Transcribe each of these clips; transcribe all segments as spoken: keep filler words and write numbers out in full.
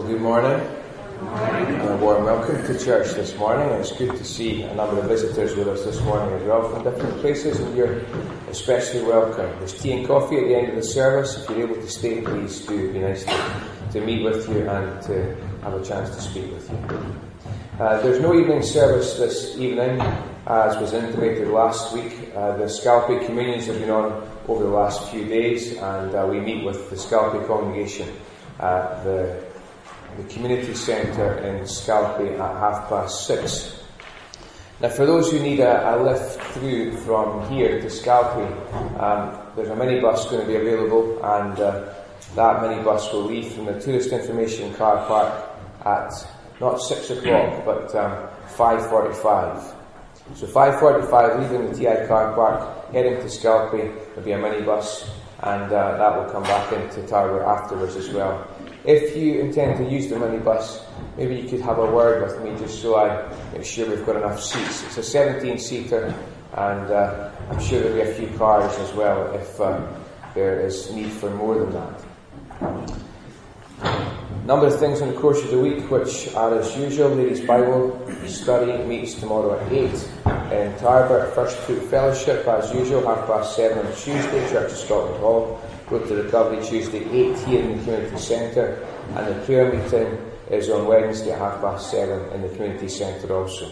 good morning. Good morning. And a warm welcome to church this morning. And it's good to see a number of visitors with us this morning as well from different places, and you're especially welcome. There's tea and coffee at the end of the service. If you're able to stay, please do. It'd be nice to, to meet with you and to have a chance to speak with you. Uh, there's no evening service this evening, as was intimated last week. Uh, the Scalpay communions have been on over the last few days, and uh, we meet with the Scalpay congregation at the, the community centre in Scalpay at half past six. Now, for those who need a, a lift through from here to Scalpay, um, there's a minibus going to be available, and uh, that minibus will leave from the Tourist Information Car Park at not six o'clock, but um, five forty-five. So five forty-five, leaving the T I car park, heading to Scalpay. There'll be a minibus, and uh, that will come back into Tarbert afterwards as well. If you intend to use the minibus, maybe you could have a word with me just so I make sure we've got enough seats. It's a seventeen-seater, and uh, I'm sure there'll be a few cars as well if uh, there is need for more than that. A number of things in the course of the week which are as usual. Ladies' Bible study meets tomorrow at eight in Tarbert. First Fruit Fellowship as usual, half past seven on Tuesday, Church of Scotland Hall. Road to Recovery Tuesday, eight here in the community centre, and the prayer meeting is on Wednesday at half past seven in the community centre also.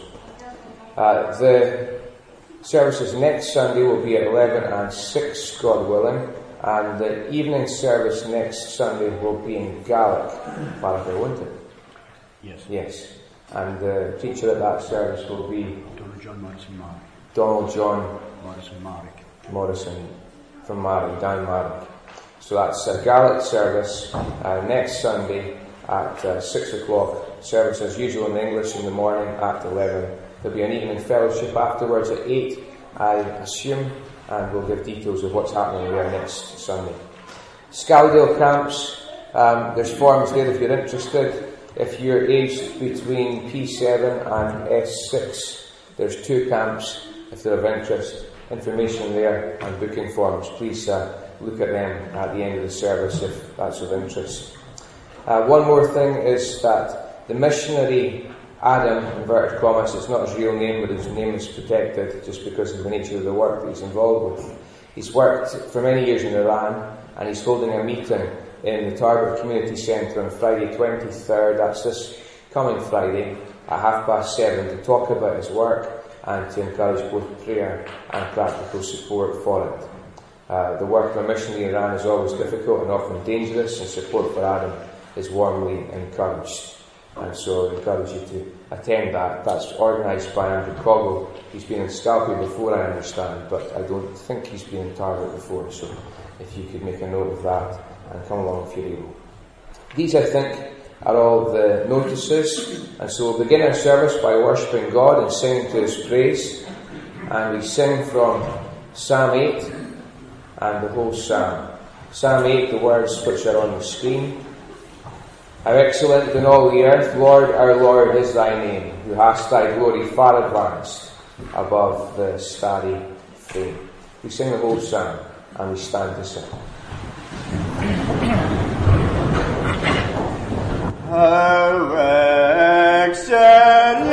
Uh, the services next Sunday will be at eleven and six, God willing. And the evening service next Sunday will be in Gaelic, Farragher, won't it? Yes. Yes. And the preacher at that service will be Donald John Morrison Marrick. Donald John Morrison Marrick. Morrison from Marrick, down Marrick. So that's a Gaelic service uh, next Sunday at uh, six o'clock. Service as usual in English in the morning at eleven. There'll be an evening fellowship afterwards at eight, I assume. And we'll give details of what's happening there next Sunday. Scaldale camps, um, there's forms there if you're interested. If you're aged between P seven and S six, there's two camps if they're of interest. Information there and booking forms. Please uh, look at them at the end of the service if that's of interest. Uh, one more thing is that the missionary Adam, inverted commas, it's not his real name, but his name is protected just because of the nature of the work that he's involved with. He's worked for many years in Iran, and he's holding a meeting in the Tarbert Community Centre on Friday twenty-third, that's this coming Friday, at half past seven, to talk about his work and to encourage both prayer and practical support for it. Uh, the work of a missionary in Iran is always difficult and often dangerous, and support for Adam is warmly encouraged. And so I encourage you to attend that. That's organised by Andrew Coggle. He's been in Scalpay before, I understand, but I don't think he's been in Tarbert before, so if you could make a note of that and come along if you're able. These, I think, are all the notices, and so we'll begin our service by worshipping God and singing to His praise, and we sing from Psalm eight and the whole Psalm. Psalm eight, the words which are on the screen. How excellent in all the earth, Lord, our Lord, is thy name, who hast thy glory far advanced above the starry frame. We sing the whole psalm, and we stand to sing. How excellent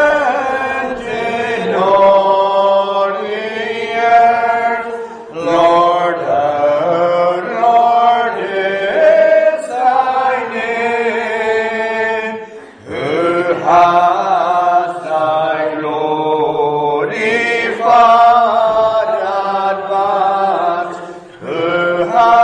in all the earth, Lord, our Lord is thy name, who hast thy glory far advanced, who hast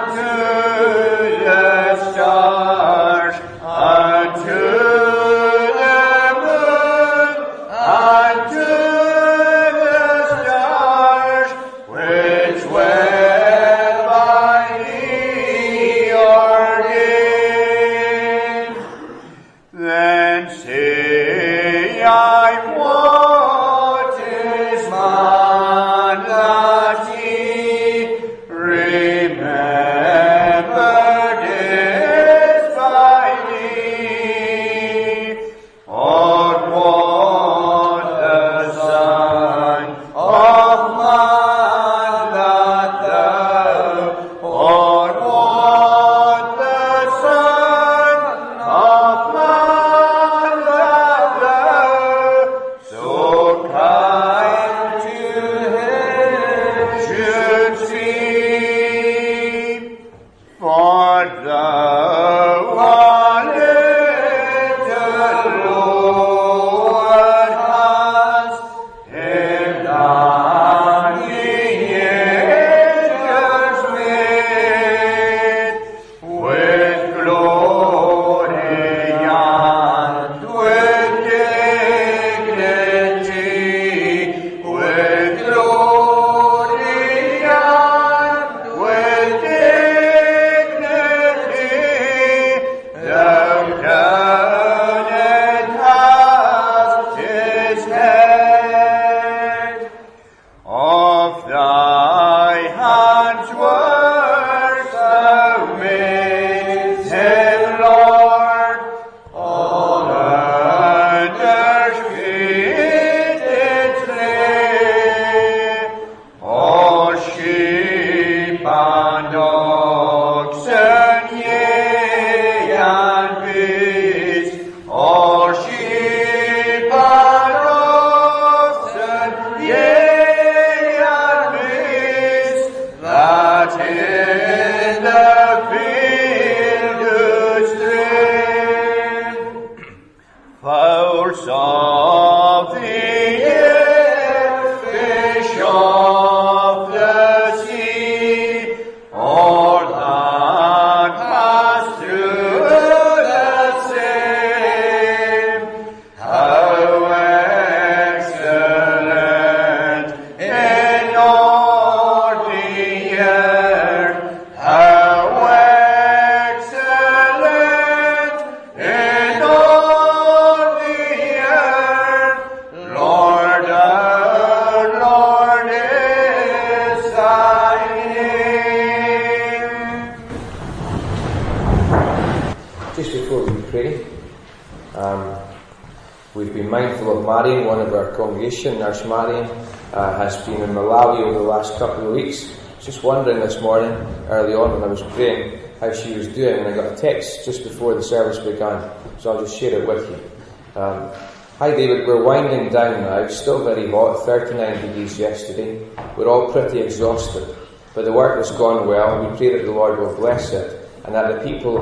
Nurse Marion uh, has been in Malawi over the last couple of weeks. Just wondering this morning, early on when I was praying, how she was doing, and I got a text just before the service began, so I'll just share it with you. Um, Hi David, we're winding down now. It's still very hot, thirty-nine degrees yesterday. We're all pretty exhausted, but the work has gone well. We pray that the Lord will bless it, and that the people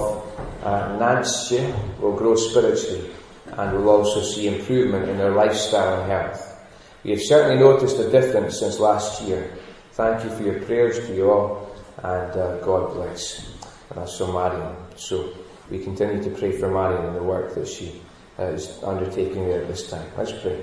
of uh, Nancy will grow spiritually and will also see improvement in their lifestyle and health. We have certainly noticed a difference since last year. Thank you for your prayers to you all, and uh, God bless. And that's so Marion. So we continue to pray for Marion and the work that she uh, is undertaking there at this time. Let's pray.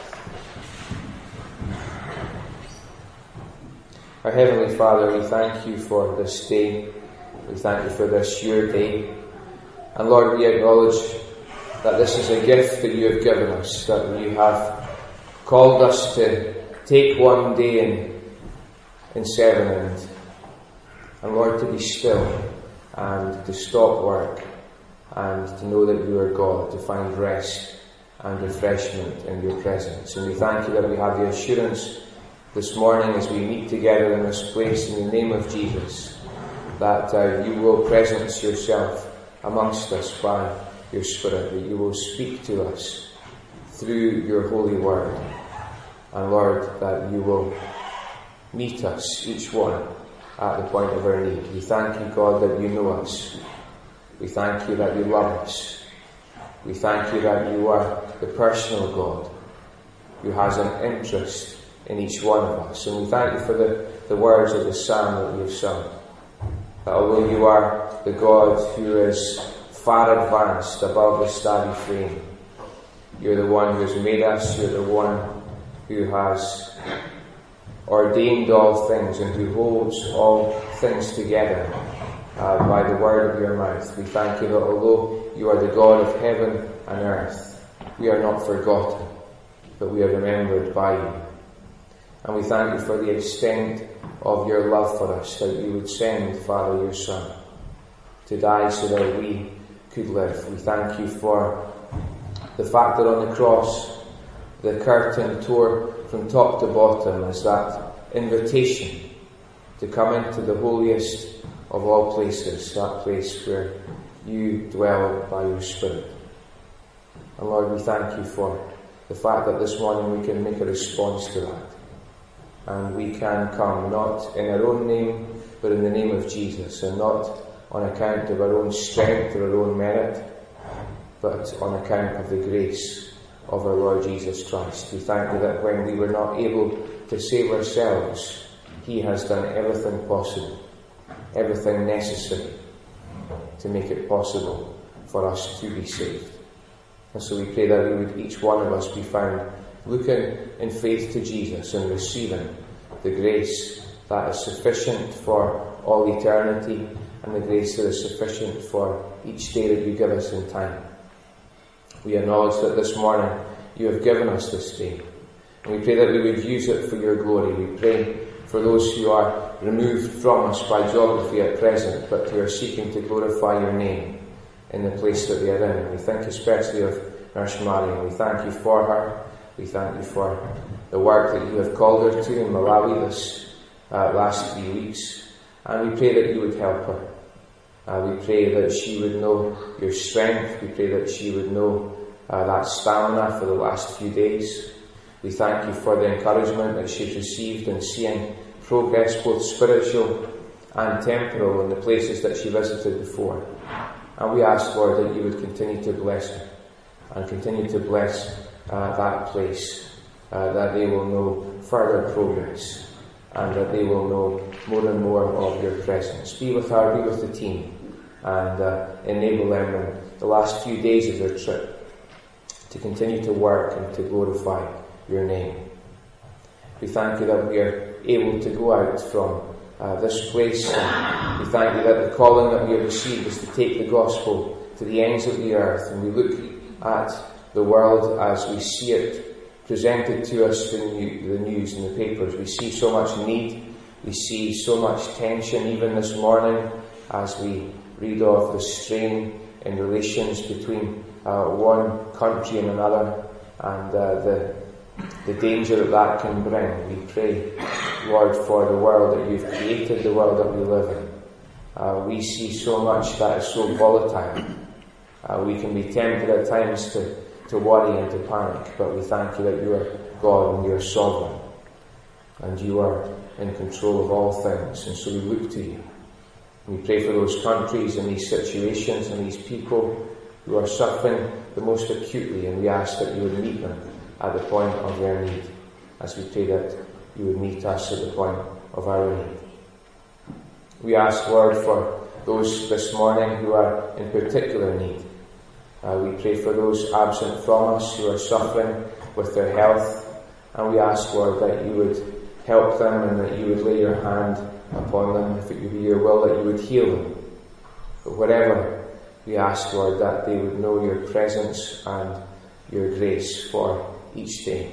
Our Heavenly Father, we thank you for this day. We thank you for this your day. And Lord, we acknowledge that this is a gift that you have given us, that you have called us to take one day in, in serving, and, and Lord, to be still and to stop work and to know that you are God, to find rest and refreshment in your presence. And we thank you that we have the assurance this morning as we meet together in this place in the name of Jesus, that uh, you will presence yourself amongst us by your Spirit, that you will speak to us through your holy word. And Lord, that you will meet us, each one, at the point of our need. We thank you, God, that you know us. We thank you that you love us. We thank you that you are the personal God who has an interest in each one of us. And we thank you for the, the words of the psalm that we have sung. that although you are the God who is far advanced above the starry frame, you're the one who has made us, you're the one who has ordained all things and who holds all things together uh, by the word of your mouth. We thank you that although you are the God of heaven and earth, we are not forgotten, but we are remembered by you. And we thank you for the extent of your love for us, that you would send, Father, your Son, to die so that we could live. We thank you for the fact that on the cross, the curtain tore from top to bottom as that invitation to come into the holiest of all places, that place where you dwell by your Spirit. And Lord, we thank you for the fact that this morning we can make a response to that. And we can come not in our own name, but in the name of Jesus, and not on account of our own strength or our own merit, but on account of the grace of our Lord Jesus Christ. We thank you that when we were not able to save ourselves, He has done everything possible, everything necessary to make it possible for us to be saved. And so we pray that we would, each one of us, be found looking in faith to Jesus and receiving the grace that is sufficient for all eternity and the grace that is sufficient for each day that you give us in time. We acknowledge that this morning you have given us this day, and we pray that we would use it for your glory. We pray for those who are removed from us by geography at present, but who are seeking to glorify your name in the place that they are in. And we think especially of Nurse Mary, and we thank you for her. We thank you for the work that you have called her to in Malawi this uh, last three weeks. And we pray that you would help her. Uh, we pray that she would know your strength. We pray that she would know uh, that stamina for the last few days. We thank you for the encouragement that she's received in seeing progress, both spiritual and temporal, in the places that she visited before. And we ask, Lord, that you would continue to bless her and continue to bless Uh, that place, uh, that they will know further progress and that they will know more and more of your presence. Be with her, be with the team, and uh, enable them in the last few days of their trip to continue to work and to glorify your name. We thank you that we are able to go out from uh, this place, and we thank you that the calling that we have received is to take the gospel to the ends of the earth, and we look at the world as we see it presented to us in the news and the papers. We see so much need, we see so much tension, even this morning as we read of the strain in relations between uh, one country and another, and uh, the the danger that that can bring. We pray, Lord, for the world that you've created, the world that we live in. Uh, we see so much that is so volatile. Uh, we can be tempted at times to to worry and to panic, but we thank you that you are God and you are sovereign and you are in control of all things, and so we look to you. We pray for those countries and these situations and these people who are suffering the most acutely, and we ask that you would meet them at the point of their need, as we pray that you would meet us at the point of our need. We ask, Lord, for those this morning who are in particular need. Uh, we pray for those absent from us who are suffering with their health, and we ask, Lord, that you would help them and that you would lay your hand upon them, if it would be your will, that you would heal them. But whatever, we ask, Lord, that they would know your presence and your grace for each day.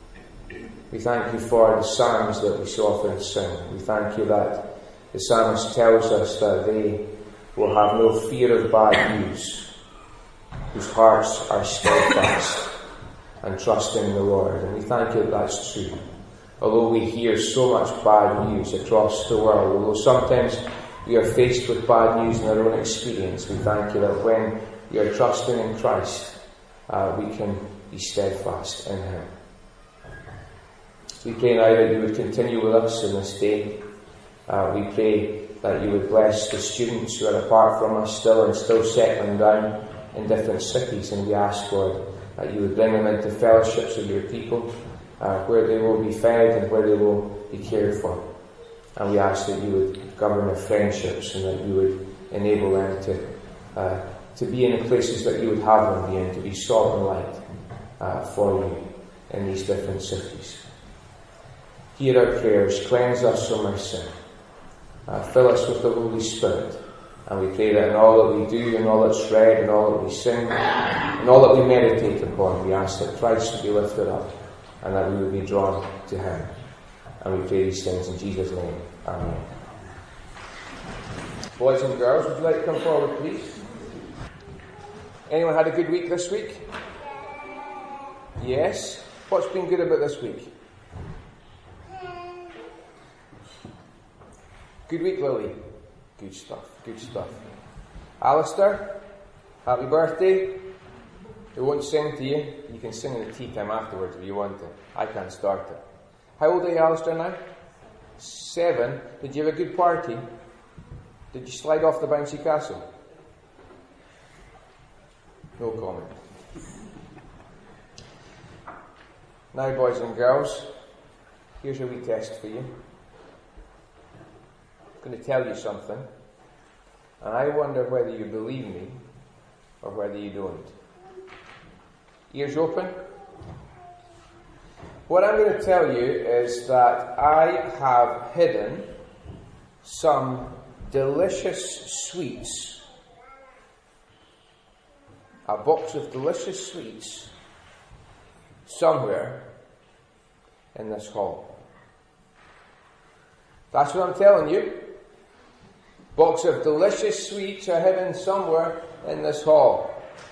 We thank you for the psalms that we so often sing. We thank you that the psalmist tells us that they will have no fear of bad news, whose hearts are steadfast and trust in the Lord. And we thank you that that's true. Although we hear so much bad news across the world, although sometimes we are faced with bad news in our own experience, we thank you that when we are trusting in Christ, uh, we can be steadfast in Him. We pray now that you would continue with us in this day. Uh, we pray that you would bless the students who are apart from us still and still settling down in different cities, and we ask, Lord, that you would bring them into fellowships with your people, uh, where they will be fed and where they will be cared for. And we ask that you would govern their friendships and that you would enable them to uh, to be in the places that you would have them be in, to be salt and light uh, for you in these different cities. Hear our prayers, cleanse us from our sin, uh, fill us with the Holy Spirit, and we pray that in all that we do, and all that's read, and all that we sing, and all that we meditate upon, we ask that Christ would be lifted up, and that we would be drawn to Him. And we pray these things in Jesus' name. Amen. Boys and girls, would you like to come forward, please? Anyone had a good week this week? Yes? What's been good about this week? Good week, Lily? Good stuff, good stuff. Alistair, happy birthday. We won't sing to you. You can sing in the tea time afterwards if you want to. I can't start it. How old are you, Alistair, now? Seven. Did you have a good party? Did you slide off the bouncy castle? No comment. Now, boys and girls, here's a wee test for you. I'm going to tell you something, and I wonder whether you believe me or whether you don't. Ears open? What I'm going to tell you is that I have hidden some delicious sweets, a box of delicious sweets, somewhere in this hall. That's what I'm telling you. Box of delicious sweets are hidden somewhere in this hall.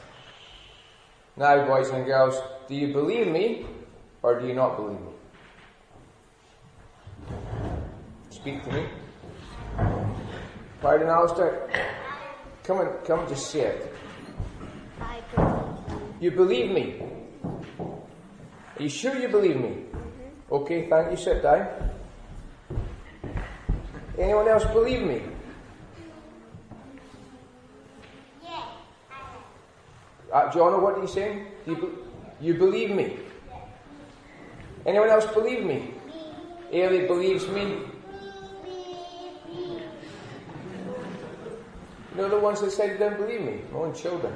Now, boys and girls, do you believe me or do you not believe me? Speak to me. Pardon, Alistair? Come and come and just say it. I believe. You believe me? Are you sure you believe me? Mm-hmm. Okay, thank you. Sit down. Anyone else believe me? Yeah. Uh, John, what are you saying? Do you, be- you believe me? Anyone else believe me? Ailey believes me. You know the ones that said they don't believe me? My own children.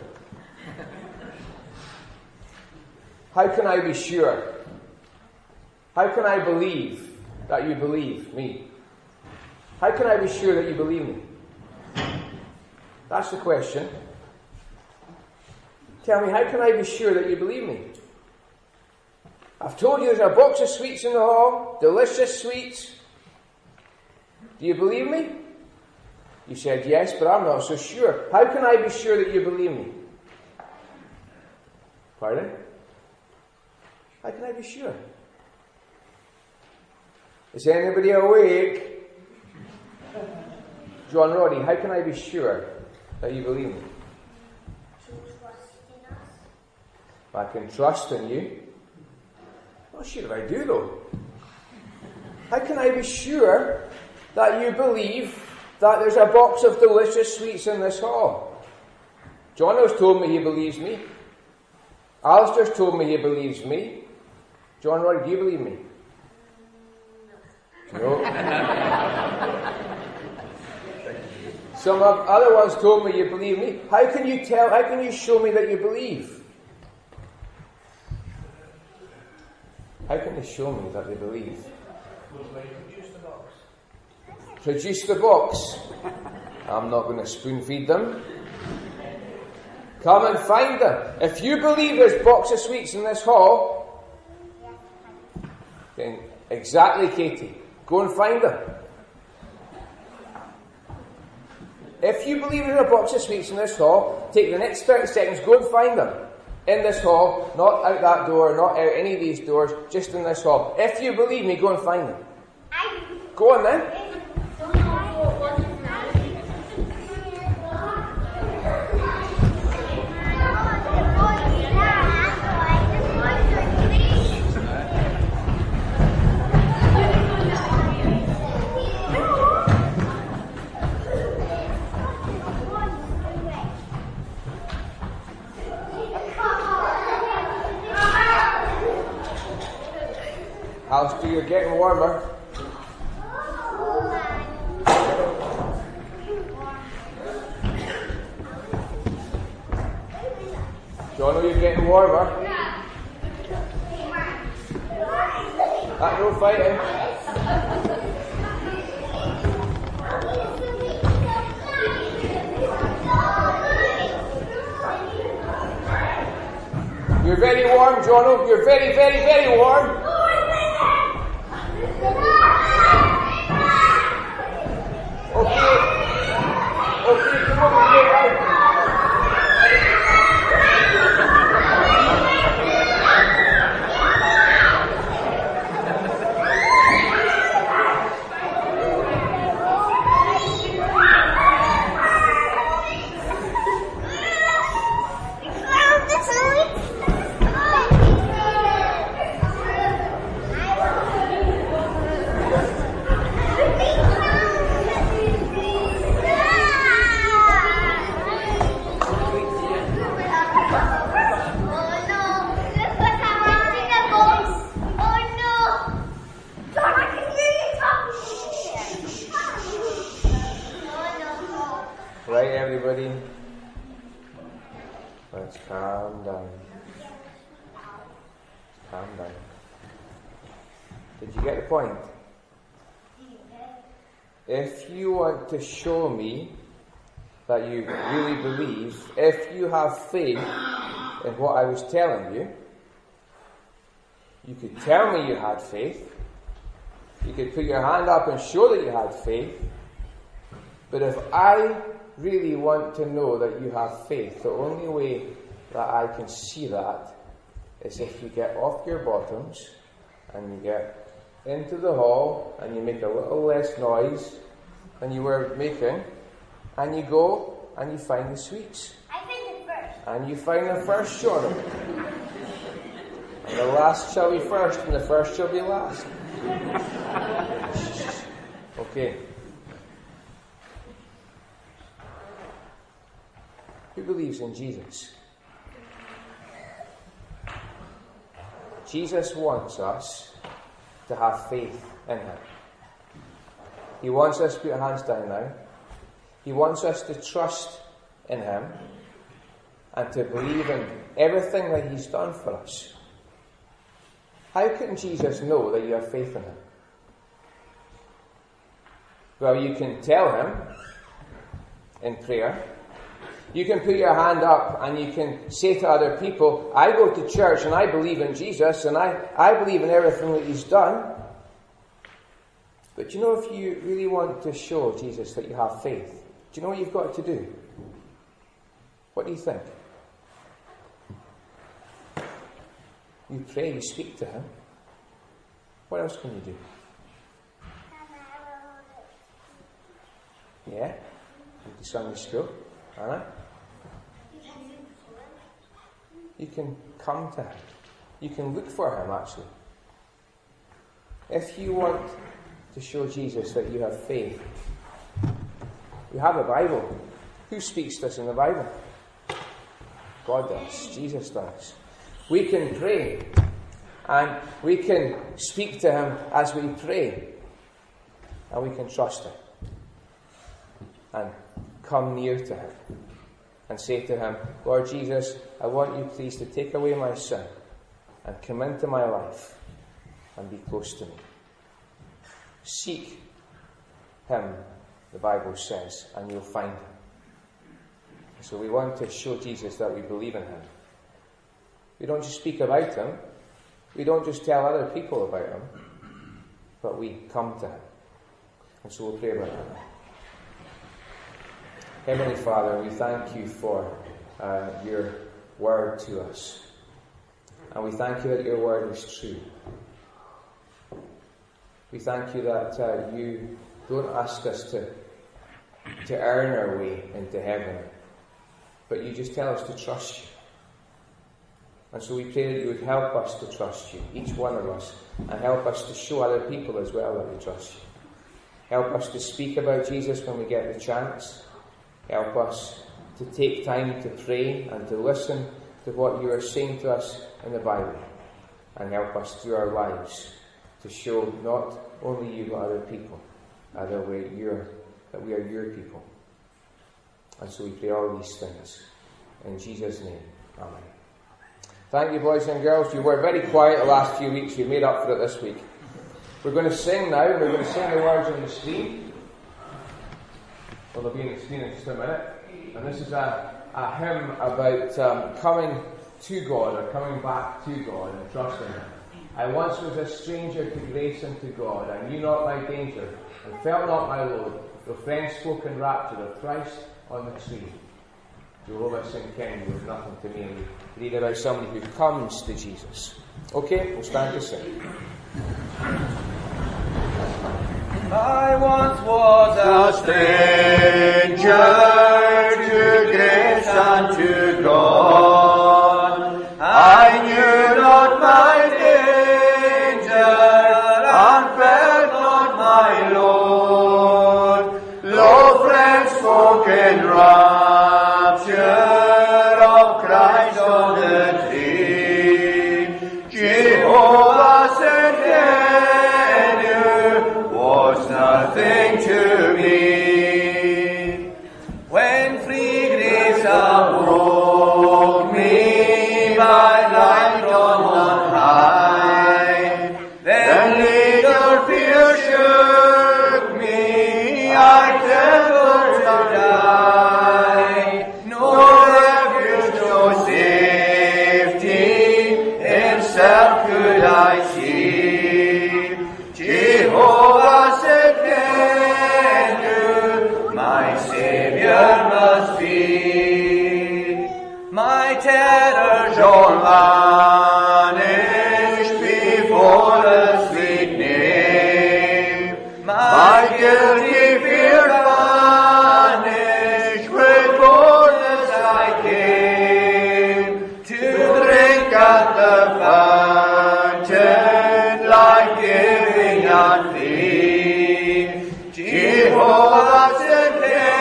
How can I be sure? How can I believe that you believe me? How can I be sure that you believe me? That's the question. Tell me, how can I be sure that you believe me? I've told you there's a box of sweets in the hall, delicious sweets. Do you believe me? You said yes, but I'm not so sure. How can I be sure that you believe me? Pardon? How can I be sure? Is anybody awake? John Roddy, how can I be sure that you believe me? I can trust in you. Not sure if I do though. How can I be sure that you believe that there's a box of delicious sweets in this hall? John has told me he believes me. Alistair's told me he believes me. John Roddy, do you believe me? No. Some of other ones told me you believe me. How can you tell, how can you show me that you believe? How can they show me that they believe? Produce the box. Produce the box. I'm not going to spoon feed them. Come and find them. If you believe there's a box of sweets in this hall, then exactly, Katie. Go and find them. If you believe there's a box of sweets in this hall, take the next thirty seconds, go and find them. In this hall, not out that door, not out any of these doors, just in this hall. If you believe me, go and find them. Go on then. Alistair, you're getting warmer. Jono, you're getting warmer. That no fighting. You're very warm, Jono. You're very, very, very warm. Okay. Okay, come on, get out. Right, everybody? Let's calm down. Calm down. Did you get the point? If you want to show me that you really believe, if you have faith in what I was telling you, you could tell me you had faith. You could put your hand up and show that you had faith. But if I really want to know that you have faith, the only way that I can see that is if you get off your bottoms and you get into the hall and you make a little less noise than you were making, and you go and you find the sweets. I find it first. And you find the first Jono. And the last shall be first and the first shall be last. Okay. Who believes in Jesus? Jesus wants us to have faith in Him. He wants us to put our hands down now. He wants us to trust in Him and to believe in everything that He's done for us. How can Jesus know that you have faith in Him? Well, you can tell Him in prayer. You can put your hand up and you can say to other people, I go to church and I believe in Jesus and I, I believe in everything that He's done. But you know, if you really want to show Jesus that you have faith, do you know what you've got to do? What do you think? You pray, you speak to Him. What else can you do? Yeah? You do Sunday school. Anna? You can come to Him. You can look for Him, actually. If you want to show Jesus that you have faith, we have a Bible. Who speaks to us in the Bible? God does. Jesus does. We can pray. And we can speak to Him as we pray. And we can trust Him. And come near to Him and say to Him, Lord Jesus, I want you please to take away my sin and come into my life and be close to me. Seek Him, the Bible says, and you'll find Him. So we want to show Jesus that we believe in Him. We don't just speak about Him. We don't just tell other people about Him. But we come to Him. And so we'll pray about Him. Heavenly Father, we thank you for uh, your word to us. And we thank you that your word is true. We thank you that uh, you don't ask us to, to earn our way into heaven, but you just tell us to trust you. And so we pray that you would help us to trust you, each one of us, and help us to show other people as well that we trust you. Help us to speak about Jesus when we get the chance. Help us to take time to pray and to listen to what you are saying to us in the Bible. And help us through our lives to show not only you but other people uh, that, we're your, that we are your people. And so we pray all these things. In Jesus' name, amen. Thank you, boys and girls. You were very quiet the last few weeks. You made up for it this week. We're going to sing now, and we're going to sing the words on the screen. Well, they'll be on the screen in just a minute. And this is a, a hymn about um, coming to God, or coming back to God and trusting Him. I once was a stranger to grace and to God. I knew not my danger, and felt not my load. Though friends spoke in rapture of Christ on the tree. Jehovah Saint King was nothing to me. We read about somebody who comes to Jesus. Okay, we'll stand to sing. I once was a stranger to grace and to God. I knew not my danger and felt not my load. Though friends spoke in rapture of Christ on the tree, Jehovah sent nothing to me. When free grace awoke me by light on high, then little fear shook me, I trembled to die. No refuge, no safety, in self could I see. Jehovah must be. My terrors all vanished before the sweet name. My guilty fear vanished with boldness I came to drink at the fountain, life-giving and free. Jehovah sent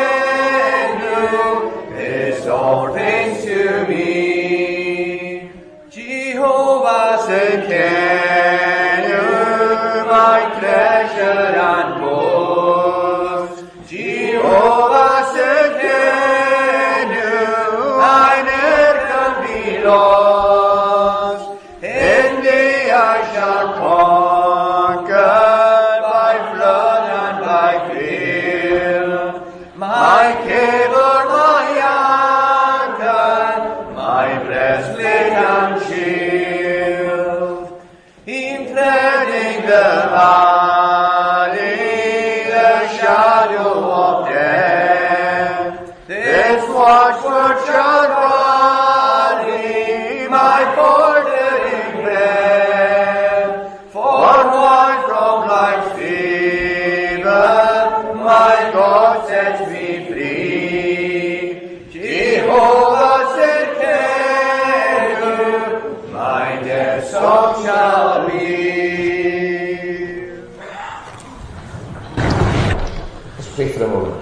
all things to me. Jehovah Sekenu, my treasure and boast. Jehovah Sekenu, I never can be lost. In thee I shall conquer by flood and by field. My cable, the valley, the shadow of death, this watchword shall rally my bordering breath. For one from life's fever, my God sets me free. Jehovah Sekenu, my dear song shall be. Pray for a moment.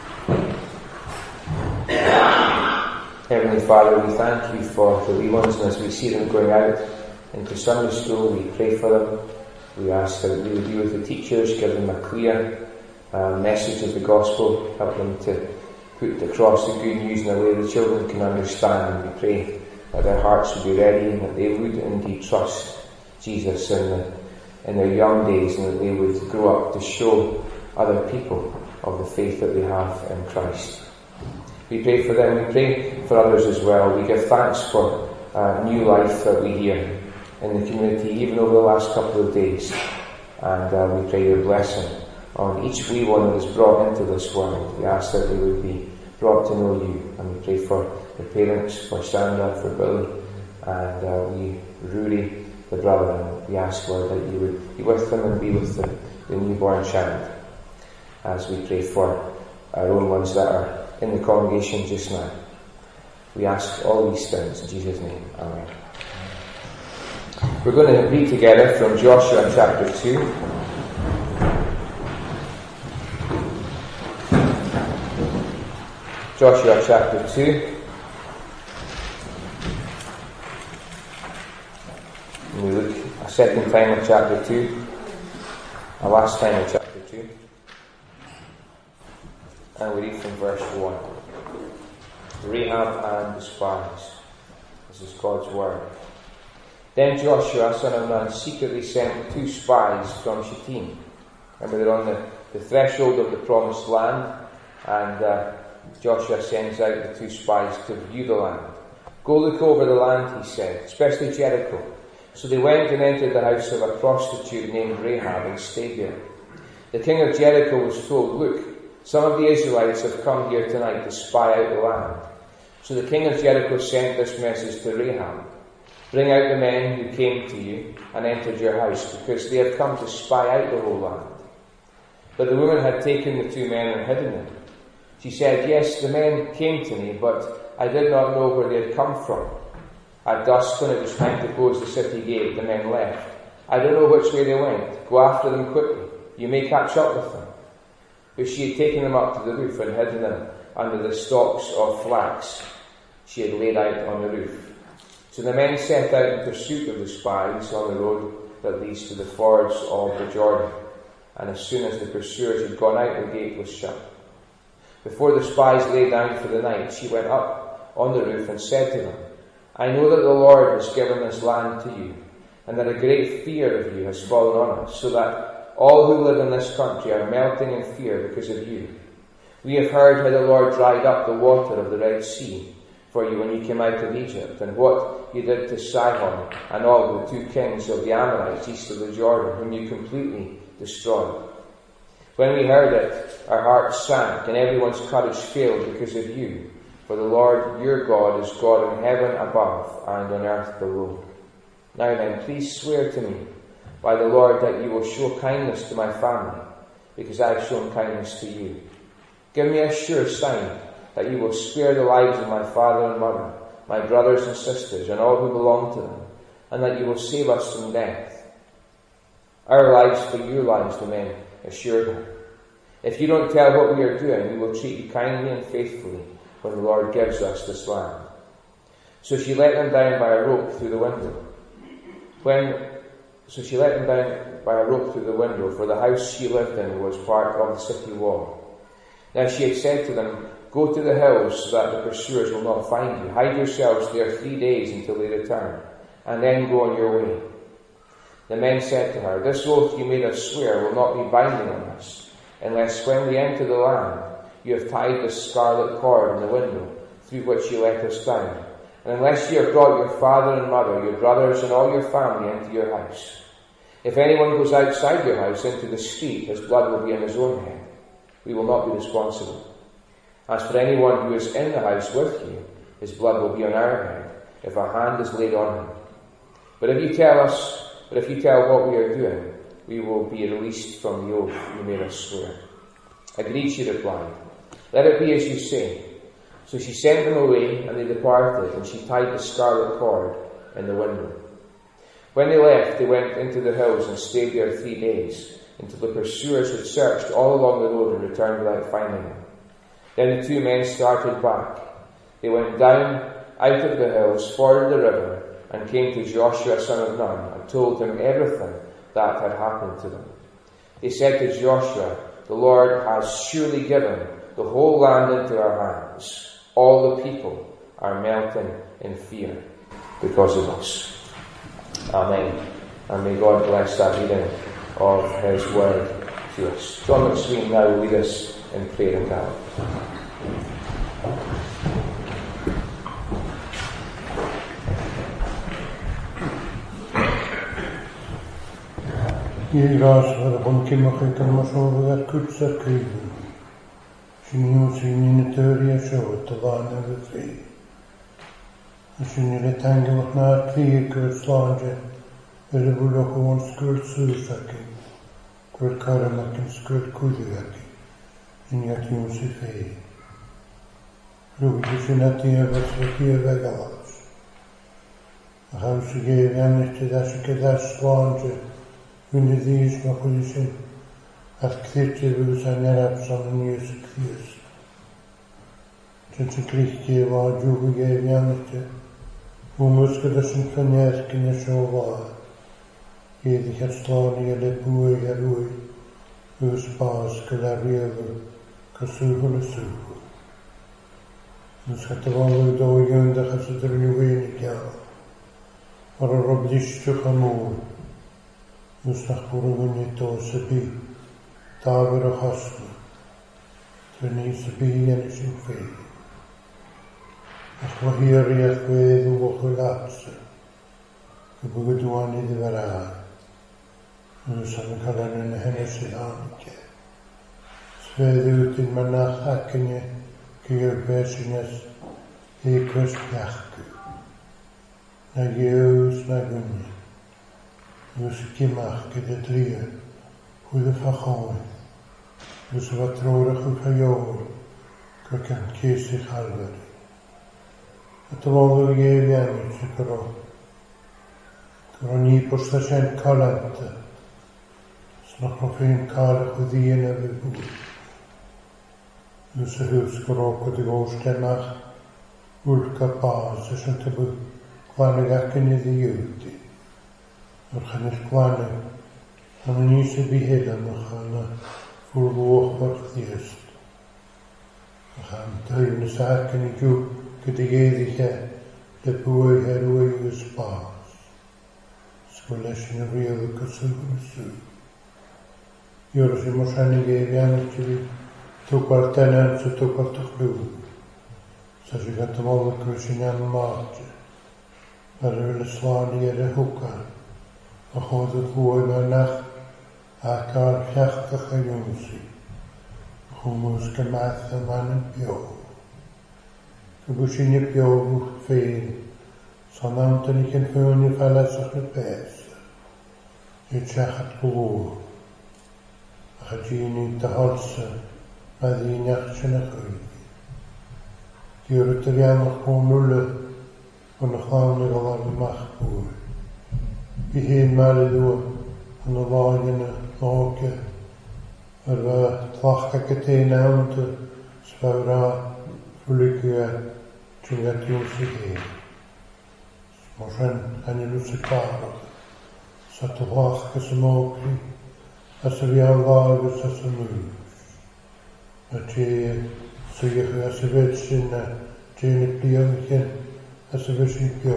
Heavenly Father, we thank you for the wee ones, and as we see them going out into Sunday school, we pray for them. We ask that we would be with the teachers, give them a clear uh, message of the gospel, help them to put across the good news in a way the children can understand. We pray that their hearts would be ready and that they would indeed trust Jesus in, the, in their young days, and that they would grow up to show other people of the faith that they have in Christ. We pray for them, we pray for others as well. We give thanks for uh, new life that we hear in the community, even over the last couple of days. And uh, we pray your blessing on each wee one that is brought into this world. We ask that they would be brought to know you. And we pray for the parents, for Sandra, for Billy, and uh, we, Rudy, the brother. And we ask, Lord, that you would be with them and be with the, the newborn child, as we pray for our own ones that are in the congregation just now. We ask all these things in Jesus' name. Amen. We're going to read together from Joshua chapter two. Joshua chapter two. And we look a second time at chapter two. A last time at chapter two. And we read from verse one. Rahab and the spies. This is God's word. Then Joshua, son of Nun, secretly sent two spies from Shittim. Remember, they're on the, the threshold of the promised land, and uh, Joshua sends out the two spies to view the land. Go look over the land, he said, especially Jericho. So they went and entered the house of a prostitute named Rahab and stayed there. The king of Jericho was told, look, some of the Israelites have come here tonight to spy out the land. So the king of Jericho sent this message to Rahab. Bring out the men who came to you and entered your house, because they have come to spy out the whole land. But the woman had taken the two men and hidden them. She said, yes, the men came to me, but I did not know where they had come from. At dusk, when it was time to close the city gate, the men left. I don't know which way they went. Go after them quickly. You may catch up with them. But she had taken them up to the roof and hidden them under the stalks of flax she had laid out on the roof. So the men set out in pursuit of the spies on the road that leads to the fords of the Jordan. And as soon as the pursuers had gone out, the gate was shut. Before the spies lay down for the night, she went up on the roof and said to them, I know that the Lord has given this land to you, and that a great fear of you has fallen on us, so that all who live in this country are melting in fear because of you. We have heard how the Lord dried up the water of the Red Sea for you when you came out of Egypt, and what you did to Sihon and all the two kings of the Amorites east of the Jordan, whom you completely destroyed. When we heard it, our hearts sank, and everyone's courage failed because of you. For the Lord your God is God in heaven above and on earth below. Now then, please swear to me by the Lord that you will show kindness to my family, because I have shown kindness to you. Give me a sure sign that you will spare the lives of my father and mother, my brothers and sisters, and all who belong to them, and that you will save us from death. Our lives for your lives, the men assured her. If you don't tell what we are doing, we will treat you kindly and faithfully when the Lord gives us this land. So she let them down by a rope through the window. When, so she let them down by a rope through the window, for the house she lived in was part of the city wall. Now she had said to them, go to the hills so that the pursuers will not find you. Hide yourselves there three days until they return, and then go on your way. The men said to her, this oath you made us swear will not be binding on us, unless when we enter the land, you have tied the scarlet cord in the window through which you let us down, and unless you have brought your father and mother, your brothers and all your family into your house. If anyone goes outside your house into the street, his blood will be on his own head. We will not be responsible. As for anyone who is in the house with you, his blood will be on our head, if a hand is laid on him. But if you tell us, but if you tell what we are doing, we will be released from the oath you made us swear. Agreed, she replied. Let it be as you say. So she sent them away, and they departed, and she tied the scarlet cord in the window. When they left, they went into the hills and stayed there three days, until the pursuers had searched all along the road and returned without finding them. Then the two men started back. They went down out of the hills, forded the river, and came to Joshua son of Nun, and told him everything that had happened to them. They said to Joshua, the Lord has surely given the whole land into our hands. All the people are melting in fear because of us. Amen. And may God bless that reading of His word to us. John McSween now will lead us in prayer and carol. Iras var hon kimach kan man så vara kutsa krigen. Shinio sinine teoria så att vana över fri. Shinile tanke vart när krig kurslanje eller revolution skulle sursake. Kur karamakin skulle kudivaki. Injation sig fri. Rugde sinatia vasvatia vegalas. Hausi gev janiste da se kedas slanje. Under these makulishin at kthirte vus an erapsan and years kthirst. Since a krichke var juhu gev janiste, umuskadasin fanerkin a sjova. Edi herslani a lepui a rui, us paskal a river, kasuhul a suhu. Nus hatavalu do yunda hasadrinu vini kjava. Or a roblistiach an môr. Nus nach bwrwyn i to sa bi. Dafyr o chosla. Tryni sa bi yn ysyn ffei. Ach wahiri ach wedd o wach o latsa. Gybwyd o'n i ddifar a. Nus am y cael yn y hynny sydd anike. Svedd ut in manach hakkenje gyrbesines ekvers pjachku. Na jeus na gunje. Jus kimach gyda drie. Hwyd y ffachoi. Jus y fatrorig yw hajor. Gycan ces i chalfari. A dyfodol i efiannu sy'n gyro. Gyro ni bwrs a sian calanta. Snach o ffyn cael y chwyddian a fi bwyd. Dus de hulpsgeroken de goostemach, ulka paas, is een tabu, kwane gakken in de jeugd. Er gaan het kwane, aan een nieuwse beheerder, we gaan voor woog wordt eerst. We gaan tuinen zaken in jou, gedegedige, de boei heroe is paas. Scholes in een reële kasuur is zo. Joris, je moest aan de geven aan het jullie. Tukar tenen så tukar tuklu. Så jag kan ta mål kursen en mat. När det vill svan i det hukar. Och hodet vår med nacht. Akar fjärta chajunsi. Humuska matha mannen pjå. Kubushin i pjå bucht fel. Så namnten iken fön i fallasach med päsa. I tjachat blå. Achajini ta halsa. A ddynach sy'n eich oed. Diwr y dyriannach hwn nwle o'n eich lawn i'r olar y mach bwyd. Bi hyn mael i ddwa yn y lawn yn y noge yr tlach ac y tein awn dy sfawr a ffwligio trwy adiwn sydd hyn. Smorsyn anyn nhw sy'n barod. Sa dy lach gys y mogli a sy'n fi awn lagos a sy'n mwyd. A ti sych a sefyd sy'n ti'n y blion chi'n a sefyd sy'n bio.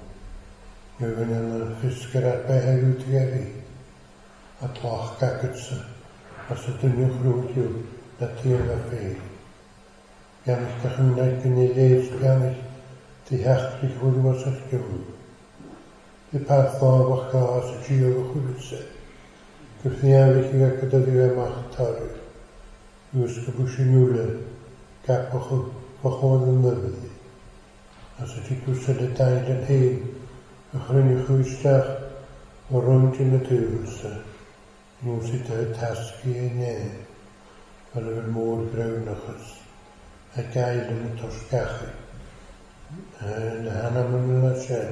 Yw yn y ffisgar a beheg yw ti efi. A tlach gagod sy'n. A sy'n dynnu'ch rwyd yw na ti yn y ffei. Bian eich gachwynau gyn i leis bian eich di hachri chwyd was eich gyw. Di path o fach gaas y gio o chwyd sy'n. Gyfni afich i gagod a ddiw emach tarw. Ywys gybwysyn ywle, gapwch o fachod yn lyfydd. As ydy gwsad y daid yn hyn, ychryn i chwystach o rwynt yn y dywsa, nhw sydd y tasgu ei ne, fel y fel môr grewnachus, a gael yn y tosgachu. Yn y hanam yn y lasher,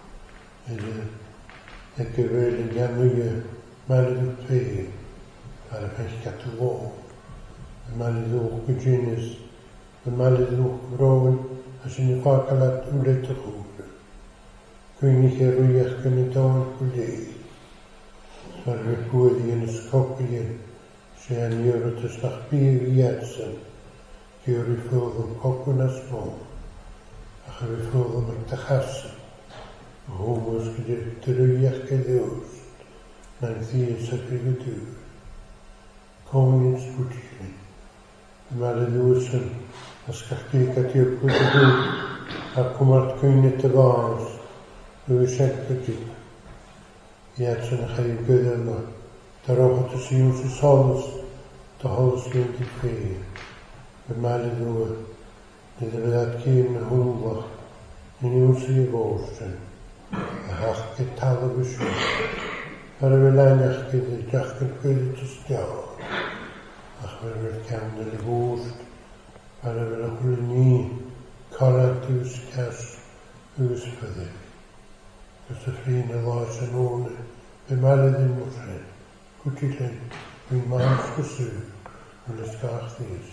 y gyfeil yn gamwyo, mal y ddwpegi, ar y pech gadw lo. Y mal i ddwch gygenis, y mal i ddwch groen, a sy'n i ffagalat wlet y chwbr. Gwyn i chi rwyach gan y dawn gwleu. Sfar fe gwyddi yn ysgogien, sy'n i yrwyd ysnach byr i edson, gyr i ffwrdd o'n cogwn a smol, a chyf i ffwrdd o'n dachasyn. Y hwmwys gyda'r drwyach gyddiwst, na'n ddies a fydd y dŵr. Cown i'n sbwtillin. Y mal y ddwysyn, as gachdi gadi'r gwyd y dŵr, a cwmart gwynit y fawrs, yw i siarad gyda. I edson a chai gyda yma, dar ochr y sy'n sy'n sols, da hols gyda i ffeir. Y mal y ddwyr, nid y fydd adgyn y hwlwach, yn yw sy'n i fawrsyn, a hach gyda tal o fysyn. Ar y felaniach gyda drach gyda gwyd y stiawr. Ach fer fel cawn y gwrst, ar y fel y ni, corad yw's cas yw's fyddig. Ys y ffrin y loes yn ôl, be mal y ddim o'r hyn. Gwti llyn, wy'n maas gysw, wy'n ysgach ddys.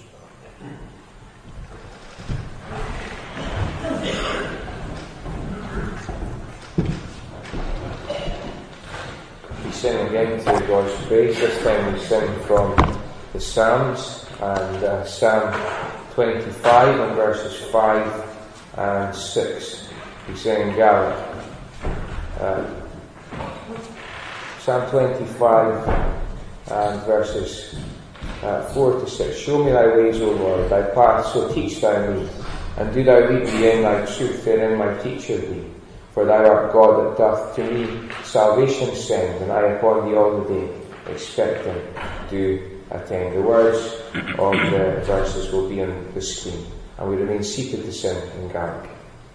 We sing again to God's praise. This time we sing from the Psalms, and uh, Psalm twenty-five and verses five and six. We sing in Gaelic. Uh, Psalm twenty-five and verses uh, four to six. Show me thy ways, O Lord, thy paths, so teach thou me. And do thou lead me in thy truth, therein my teacher be. For thou art God that doth to me salvation send, and I upon thee all the day, expecting do attend. The words of the verses will be on the screen, and we remain seated to sing in Gaelic.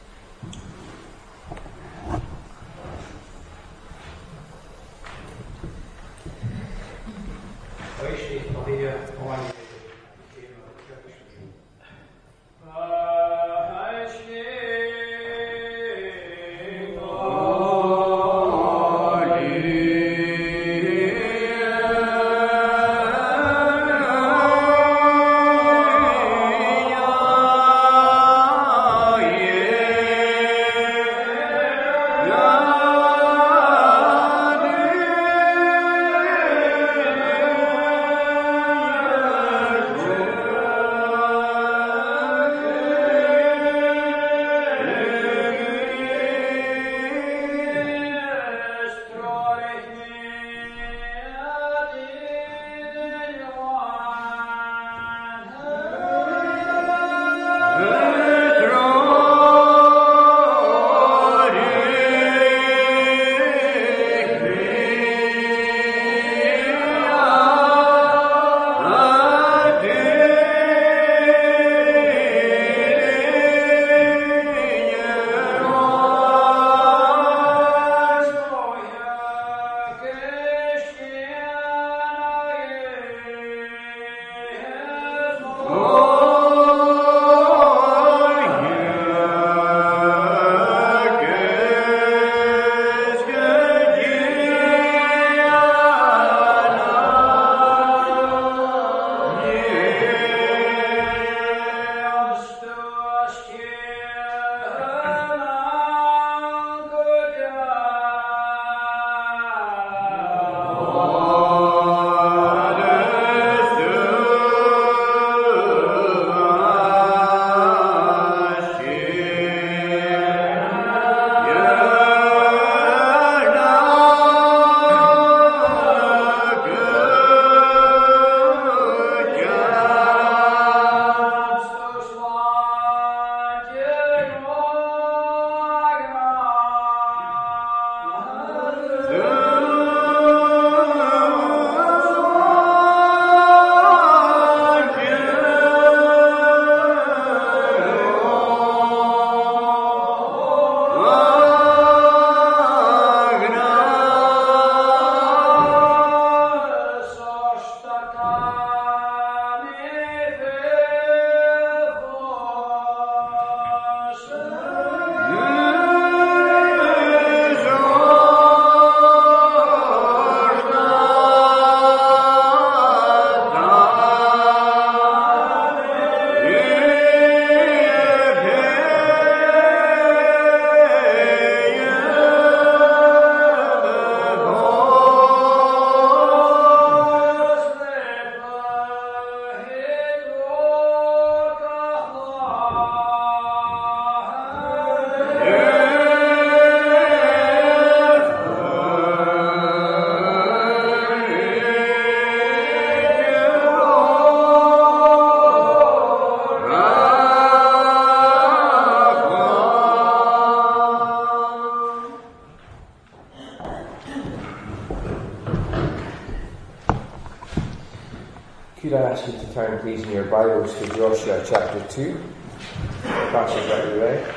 Could I ask you to turn, please, in your Bibles to Joshua chapter two, the passage that we read.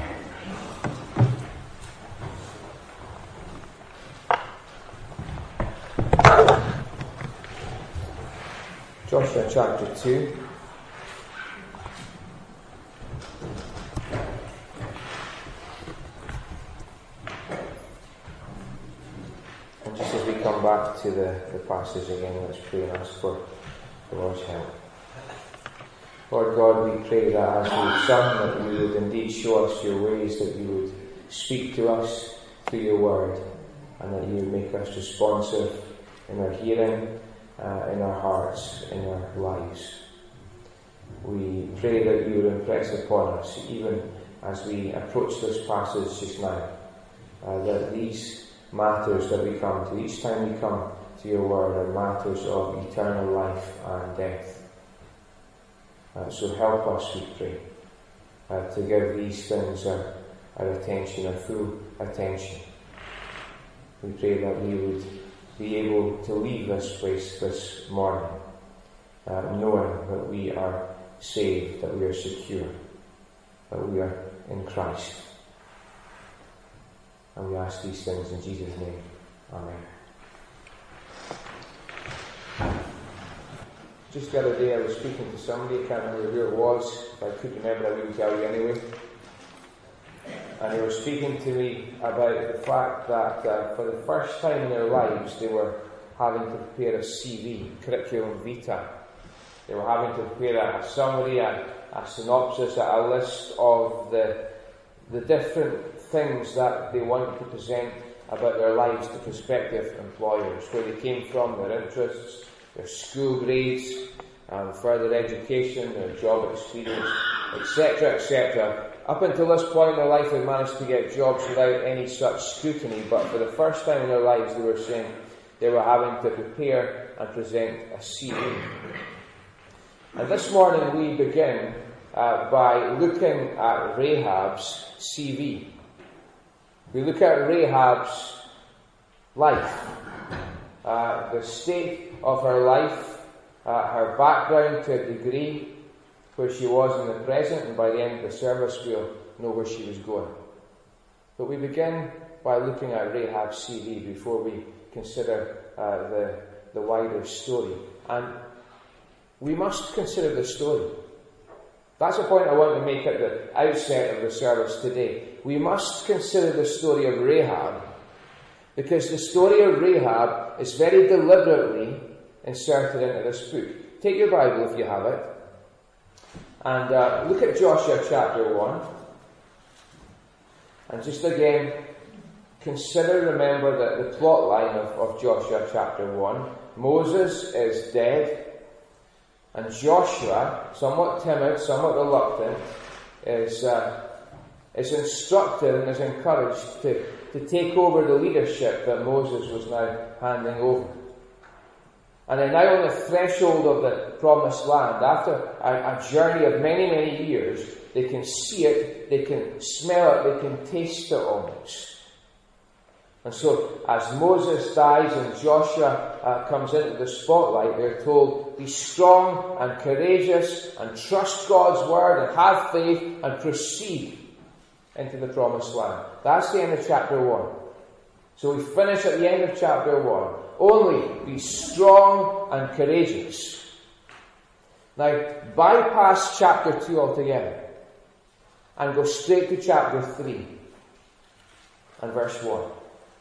Joshua chapter two. And just as we come back to the, the passage again, let's pray and ask for the Lord's help. Lord God, we pray that as we've sung, that you would indeed show us your ways, that you would speak to us through your word, and that you would make us responsive in our hearing, uh, in our hearts, in our lives. We pray that you would impress upon us, even as we approach this passage just now, uh, that these matters that we come to, each time we come to your word, are matters of eternal life and death. Uh, so help us, we pray, uh, to give these things our, our attention, our full attention. We pray that we would be able to leave this place this morning, uh, knowing that we are saved, that we are secure, that we are in Christ. And we ask these things in Jesus' name. Amen. Just the other day I was speaking to somebody, I can't remember who it was. If I could remember, I wouldn't tell you anyway. And they were speaking to me about the fact that uh, for the first time in their lives they were having to prepare a C V, curriculum vitae. They were having to prepare a, a summary, a, a synopsis, a, a list of the, the different things that they wanted to present about their lives to prospective employers, where they came from, their interests, their school grades, um, further education, their job experience, et cetera, et cetera. Up until this point in their life, they managed to get jobs without any such scrutiny, but for the first time in their lives, they were saying they were having to prepare and present a C V. And this morning we begin uh, by looking at Rahab's C V. We look at Rahab's life, uh, the state of her life, uh, her background to a degree, where she was in the present, and by the end of the service we'll know where she was going. But we begin by looking at Rahab's C V before we consider uh, the, the wider story. And we must consider the story. That's the point I want to make at the outset of the service today. We must consider the story of Rahab, because the story of Rahab is very deliberately inserted into this book. Take your Bible if you have it, and uh, look at Joshua chapter one. And just again, consider, remember that the plot line of, of Joshua chapter one. Moses is dead, and Joshua, somewhat timid, somewhat reluctant, is uh, is instructed and is encouraged to, to take over the leadership that Moses was now handing over. And they're now on the threshold of the promised land. After a, a journey of many, many years, they can see it, they can smell it, they can taste it almost. And so, as Moses dies and Joshua uh, comes into the spotlight, they're told, be strong and courageous and trust God's word and have faith and proceed into the promised land. That's the end of chapter one. So we finish at the end of chapter one. Only be strong and courageous. Now, bypass chapter two altogether and go straight to chapter three and verse one.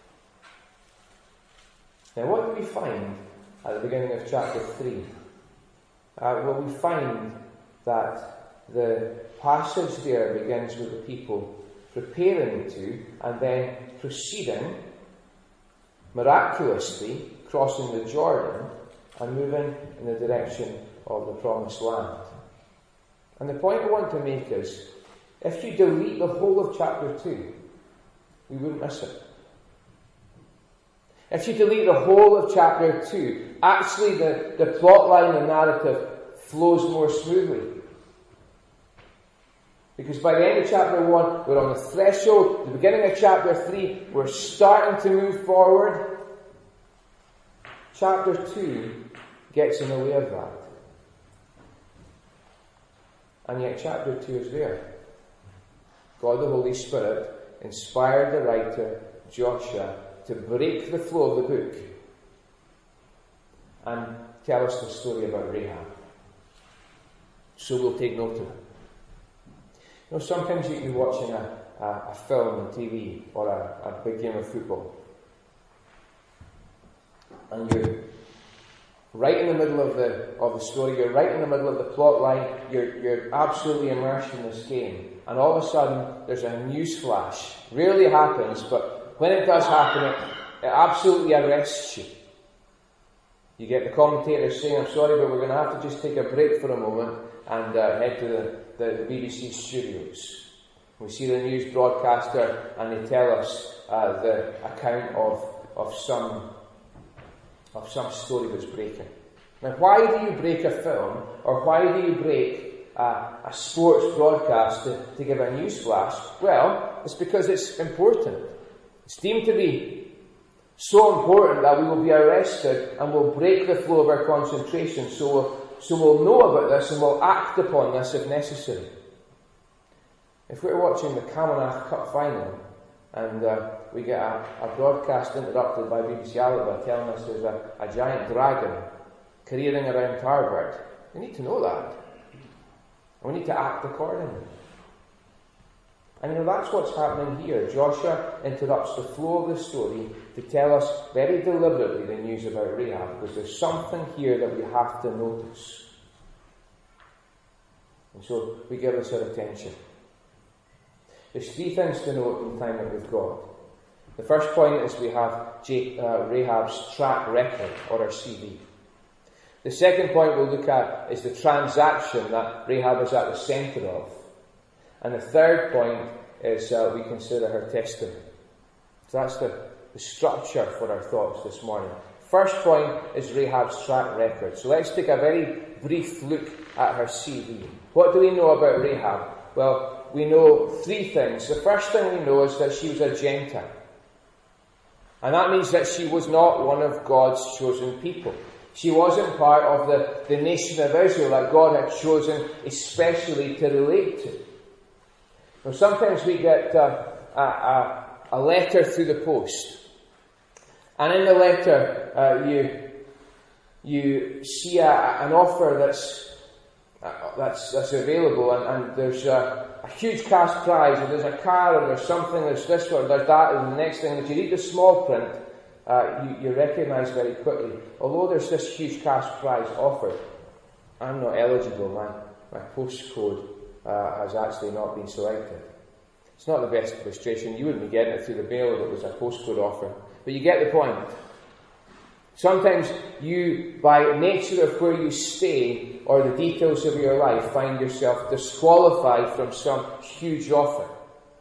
Now, what do we find at the beginning of chapter three? Uh, well, we find that the passage there begins with the people preparing to and then proceeding, miraculously crossing the Jordan and moving in the direction of the promised land. And the point I want to make is, if you delete the whole of chapter two, we wouldn't miss it. If you delete the whole of chapter two, actually the, the plot line, the narrative, flows more smoothly. Because by the end of chapter one, we're on the threshold. The beginning of chapter three, we're starting to move forward. Chapter two gets in the way of that. And yet chapter two is there. God the Holy Spirit inspired the writer, Joshua, to break the flow of the book and tell us the story about Rahab. So we'll take note of it. You know, sometimes you can be watching a, a, a film on T V or a, a big game of football, and you're right in the middle of the of the story, you're right in the middle of the plot line, you're you're absolutely immersed in this game, and all of a sudden there's a news flash. Rarely happens, but when it does happen, it, it absolutely arrests you. You get the commentator saying, I'm sorry, but we're going to have to just take a break for a moment and uh, head to the, the, the B B C studios. We see the news broadcaster and they tell us uh, the account of, of some of some story that's breaking. Now, why do you break a film, or why do you break uh, a sports broadcast to, to give a news flash? Well, it's because it's important. It's deemed to be so important that we will be arrested and will break the flow of our concentration, so we'll, so we'll know about this and we'll act upon this if necessary. If we're watching the Camanachd Cup final and uh, we get a, a broadcast interrupted by B B C Alba telling us there's a, a giant dragon careering around Tarbert, we need to know that. And we need to act accordingly. And you know, that's what's happening here. Joshua interrupts the flow of the story to tell us very deliberately the news about Rahab, because there's something here that we have to notice. And so we give this our attention. There's three things to note in time that with God. The first point is we have J- uh, Rahab's track record, or her C V. The second point we'll look at is the transaction that Rahab is at the centre of. And the third point is uh, we consider her testimony. So that's the, the structure for our thoughts this morning. First point is Rahab's track record. So let's take a very brief look at her C V. What do we know about Rahab? Well, we know three things. The first thing we know is that she was a Gentile. And that means that she was not one of God's chosen people. She wasn't part of the, the nation of Israel that God had chosen especially to relate to. Now, sometimes we get uh, a, a, a letter through the post. And in the letter, uh, you, you see a, an offer that's, uh, that's, that's available, and, and there's a, a huge cash prize, and there's a car, and there's something, there's this one, there's that, and the next thing, if you read the small print, uh, you, you recognise very quickly, although there's this huge cash prize offered, I'm not eligible, my, my postcode uh, has actually not been selected. It's not the best illustration. You wouldn't be getting it through the mail if it was a postcode offer, but you get the point. Sometimes you, by nature of where you stay or the details of your life, find yourself disqualified from some huge offer.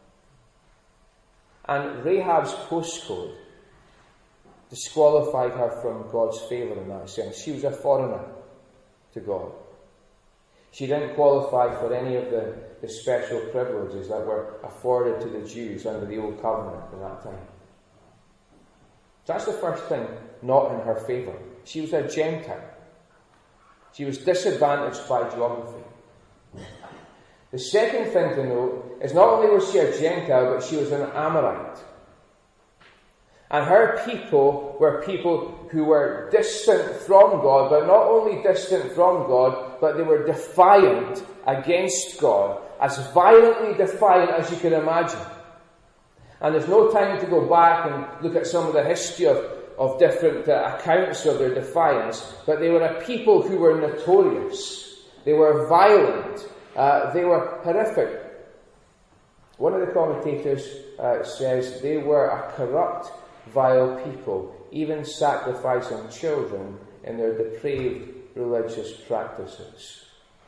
And Rahab's postcode disqualified her from God's favour in that sense. She was a foreigner to God. She didn't qualify for any of the, the special privileges that were afforded to the Jews under the Old Covenant in that time. So that's the first thing not in her favour. She was a Gentile. She was disadvantaged by geography. The second thing to note is not only was she a Gentile, but she was an Amorite. And her people were people who were distant from God, but not only distant from God, but they were defiant against God, as violently defiant as you can imagine. And there's no time to go back and look at some of the history of, of different uh, accounts of their defiance, but they were a people who were notorious. They were violent. Uh, they were horrific. One of the commentators uh, says they were a corrupt, vile people, even sacrificing children in their depraved religious practices.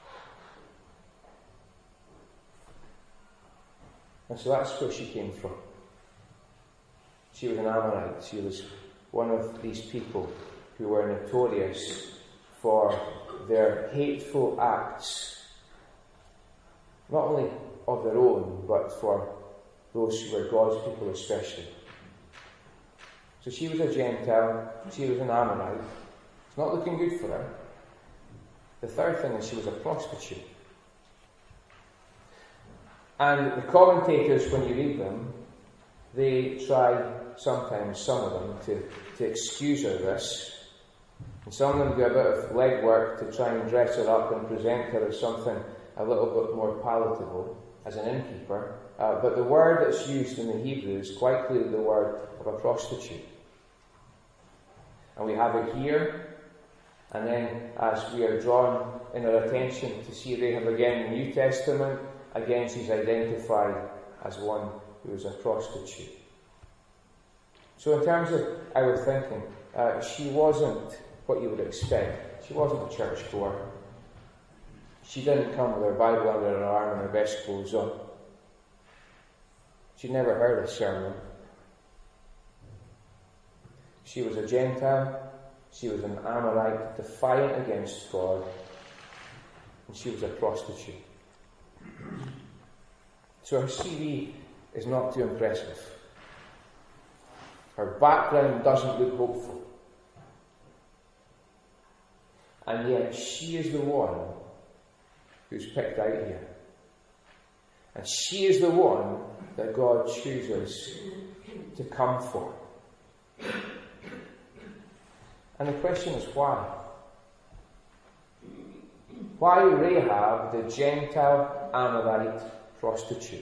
And so that's where she came from. She was an Amorite. She was one of these people who were notorious for their hateful acts, not only of their own, but for those who were God's people especially. So she was a Gentile, she was an Amorite. It's not looking good for her. The third thing is she was a prostitute. And the commentators, when you read them, they try sometimes, some of them, to, to excuse her this. And some of them do a bit of legwork to try and dress her up and present her as something a little bit more palatable, as an innkeeper. Uh, but the word that's used in the Hebrew is quite clearly the word of a prostitute. And we have it here, and then as we are drawn in our attention to see Rahab again in the New Testament, again she's identified as one who is a prostitute. So in terms of our thinking, uh, she wasn't what you would expect. She wasn't a churchgoer. She didn't come with her Bible under her arm and her best clothes on. She'd never heard a sermon. She was a Gentile. She was an Amorite, defiant against God. And she was a prostitute. So her C V is not too impressive. Her background doesn't look hopeful. And yet she is the one who's picked out here. And she is the one that God chooses to come for. And the question is why? Why Rahab, the Gentile Amorite prostitute?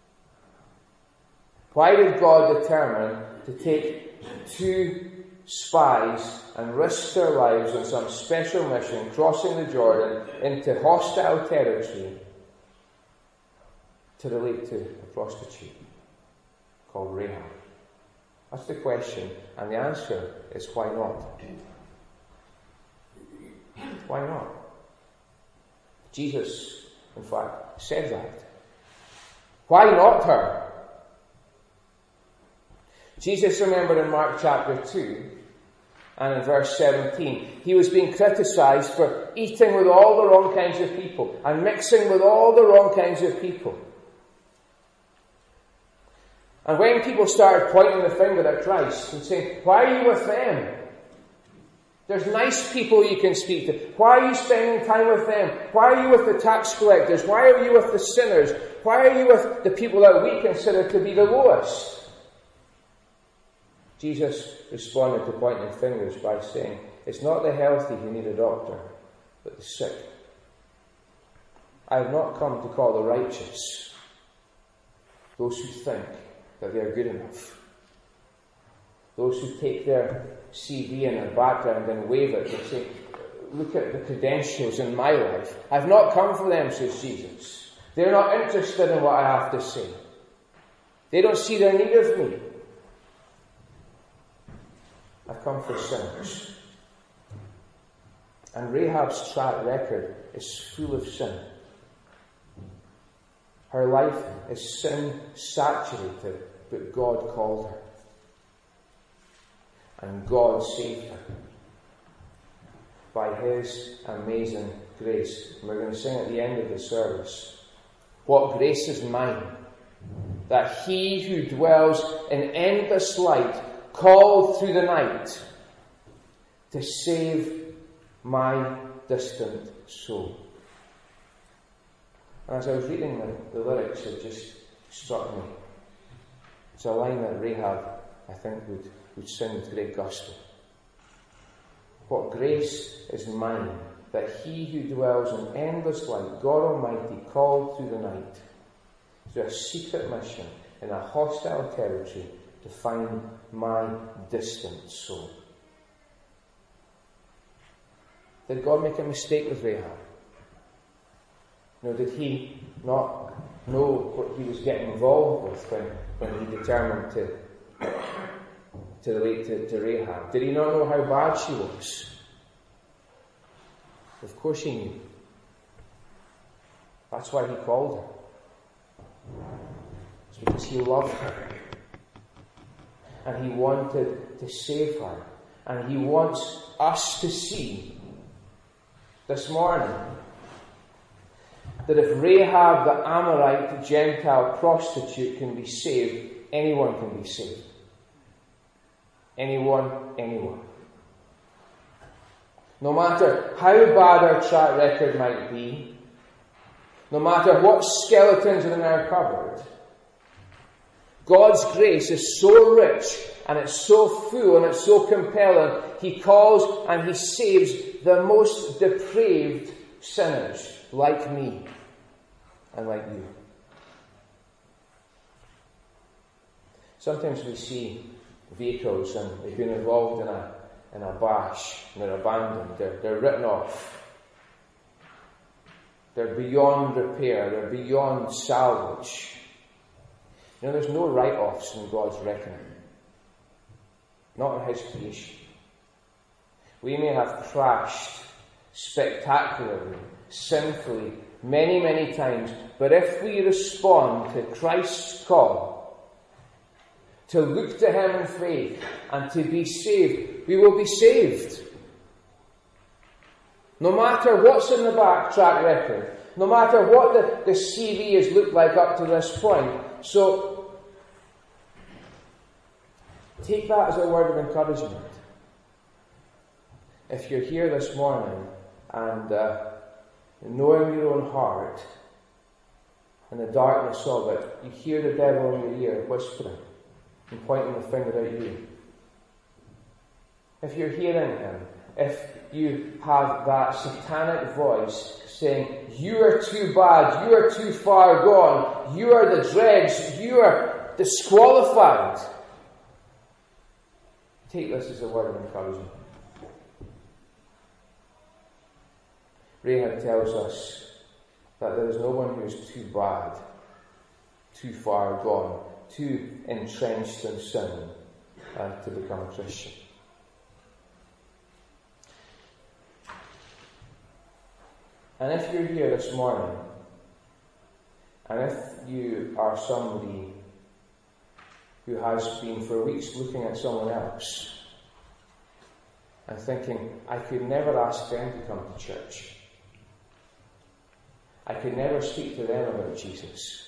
Why did God determine to take two spies and risk their lives on some special mission, crossing the Jordan into hostile territory, to relate to a prostitute called Rahab? That's the question, and the answer is why not? Why not? Jesus, in fact, said that. Why not her? Jesus, remember in Mark chapter two and in verse seventeen, he was being criticised for eating with all the wrong kinds of people and mixing with all the wrong kinds of people. And when people started pointing the finger at Christ and saying, why are you with them? There's nice people you can speak to. Why are you spending time with them? Why are you with the tax collectors? Why are you with the sinners? Why are you with the people that we consider to be the lowest? Jesus responded to pointing fingers by saying, it's not the healthy who need a doctor, but the sick. I have not come to call the righteous, those who think that they are good enough. Those who take their C V and their background and wave it and say, look at the credentials in my life. I've not come for them, says Jesus. They're not interested in what I have to say. They don't see their need of me. I've come for sinners. And Rahab's track record is full of sin. Her life is sin saturated, but God called her. And God saved her by His amazing grace. And we're going to sing at the end of the service, what grace is mine, that He who dwells in endless light called through the night to save my distant soul. And as I was reading the, the lyrics, it just struck me. It's a line that Rahab, I think, would, would sing with great gusto. What grace is mine, that He who dwells in endless light, God Almighty, called through the night to a secret mission in a hostile territory to find my distant soul. Did God make a mistake with Rahab? No, did He not know what He was getting involved with when, when He determined to, to relate to, to Rahab? Did He not know how bad she was? Of course He knew. That's why He called her. It's because He loved her. And He wanted to save her. And He wants us to see this morning that if Rahab, the Amorite Gentile prostitute, can be saved, anyone can be saved. Anyone, anyone. No matter how bad our track record might be, no matter what skeletons are in our cupboard, God's grace is so rich and it's so full and it's so compelling. He calls and He saves the most depraved sinners like me and like you. Sometimes we see vehicles and they've been involved in a in a bash and they're abandoned. They're, they're written off. They're beyond repair. They're beyond salvage. You know, there's no write-offs in God's reckoning. Not in His creation. We may have crashed spectacularly, sinfully, many, many times, but if we respond to Christ's call to look to him in faith, and to be saved, we will be saved. No matter what's in the back track record, no matter what the, the C V has looked like up to this point. So, take that as a word of encouragement. If you're here this morning and uh, knowing your own heart, in the darkness of it, you hear the devil in your ear whispering and pointing the finger at you. If you're hearing him, if you have that satanic voice saying, you are too bad, you are too far gone, you are the dregs, you are disqualified, take this as a word of encouragement. Rahab tells us that there is no one who is too bad, too far gone, too entrenched in sin uh, to become a Christian. And if you're here this morning, and if you are somebody who has been for weeks looking at someone else and thinking, I could never ask them to come to church, I could never speak to them about Jesus,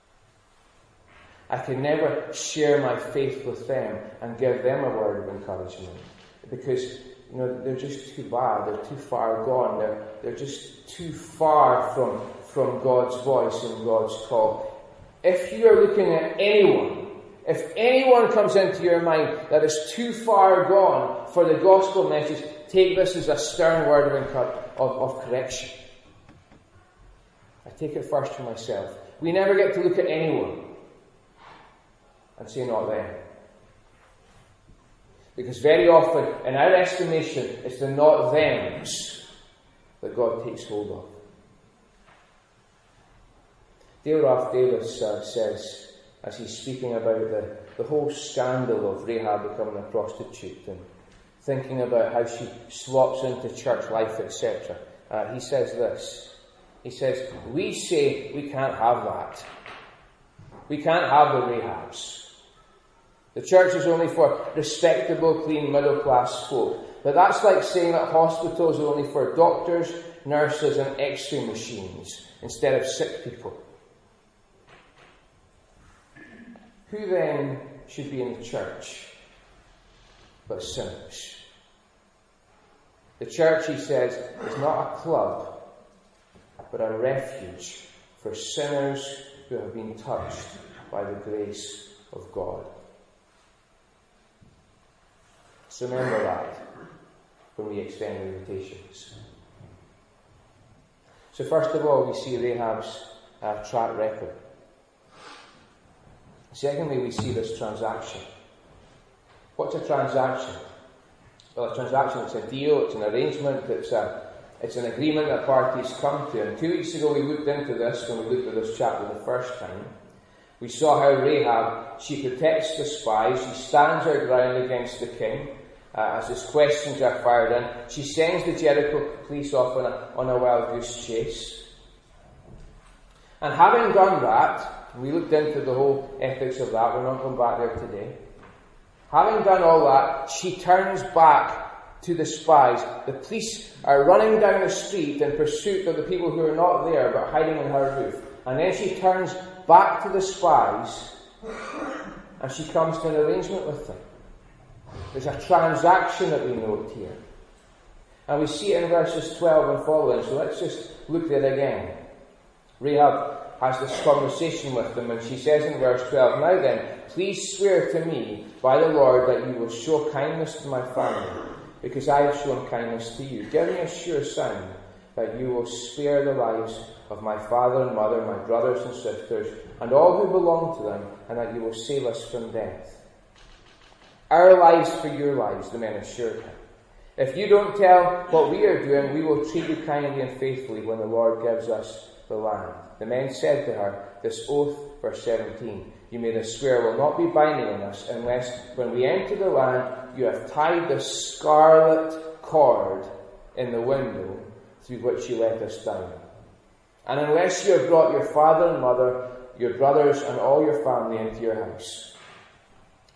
I could never share my faith with them and give them a word of encouragement, because you know they're just too bad, they're too far gone, they're they're just too far from from God's voice and God's call. If you are looking at anyone, if anyone comes into your mind that is too far gone for the gospel message, take this as a stern word of, of, of correction. I take it first for myself. We never get to look at anyone and say, not them. Because very often, in our estimation, it's the not thems that God takes hold of. Dale Ralph Davis uh, says, as he's speaking about the, the whole scandal of Rahab becoming a prostitute and thinking about how she slops into church life, et cetera, uh, he says this. He says, we say we can't have that. We can't have the Rahabs. The church is only for respectable, clean, middle-class folk. But that's like saying that hospitals are only for doctors, nurses and x-ray machines instead of sick people. Who then should be in the church but sinners? The church, he says, is not a club, but a refuge for sinners who have been touched by the grace of God. So remember that when we extend invitations. So first of all, we see Rahab's uh, track record. Secondly, we see this transaction. What's a transaction? Well, a transaction, it's a deal, it's an arrangement, it's a It's an agreement that parties come to. And two weeks ago we looked into this, when we looked at this chapter the first time. We saw how Rahab, she protects the spies, she stands her ground against the king, uh, as his questions are fired in. She sends the Jericho police off on a, on a wild goose chase. And having done that, we looked into the whole ethics of that, we're not going back there today. Having done all that, she turns back to the spies. The police are running down the street in pursuit of the people who are not there but hiding in her roof. And then she turns back to the spies and she comes to an arrangement with them. There's a transaction that we note here. And we see it in verses twelve and following, so let's just look there again. Rahab has this conversation with them and she says in verse twelve, now then, please swear to me by the Lord that you will show kindness to my family, because I have shown kindness to you. Give me a sure sign that you will spare the lives of my father and mother, my brothers and sisters, and all who belong to them, and that you will save us from death. Our lives for your lives, the men assured him. If you don't tell what we are doing, we will treat you kindly and faithfully when the Lord gives us the land. The men said to her, this oath, verse seventeen, you made us swear will not be binding on us unless when we enter the land you have tied the scarlet cord in the window through which you let us down. And unless you have brought your father and mother, your brothers and all your family into your house.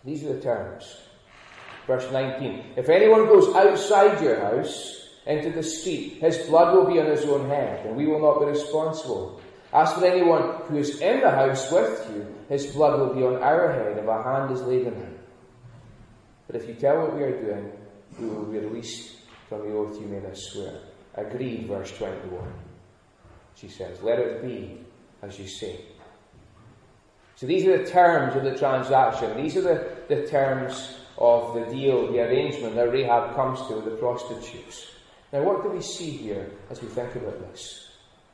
These are the terms. Verse nineteen. If anyone goes outside your house into the street, his blood will be on his own head, and we will not be responsible. As for anyone who is in the house with you, his blood will be on our head if a hand is laid on him. But if you tell what we are doing, we will be released from the oath you made us swear. Agreed, verse twenty-one. She says, let it be as you say. So these are the terms of the transaction. These are the, the terms of the deal, the arrangement that Rahab comes to with the prostitutes. Now, what do we see here as we think about this?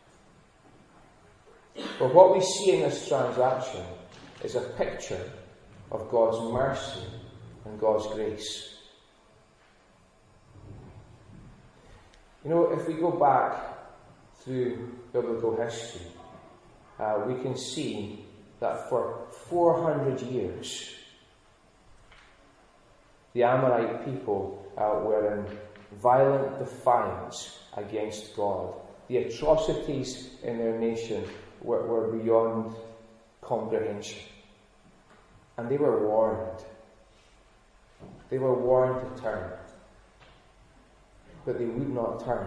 Well, what we see in this transaction is a picture of God's mercy and God's grace. You know, if we go back through biblical history, uh, we can see that for four hundred years, the Amorite people uh, were in violent defiance against God. The atrocities in their nation were, were beyond comprehension. And they were warned. They were warned to turn. But they would not turn.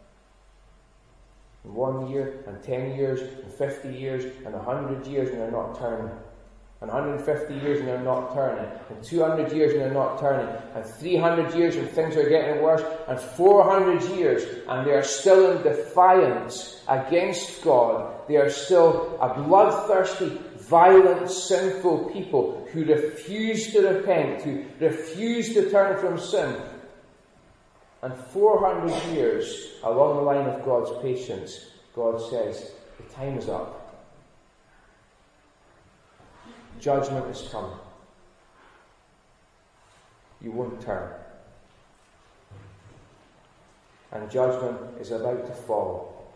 In one year, and ten years, and fifty years, and a hundred years, and they're not turning. And one hundred fifty years, and they're not turning. And two hundred years, and they're not turning. And three hundred years, and things are getting worse. And four hundred years, and they are still in defiance against God. They are still a bloodthirsty, violent, sinful people who refuse to repent, who refuse to turn from sin. And four hundred years along the line of God's patience, God says, the time is up. Judgment is coming. You won't turn. And judgment is about to fall.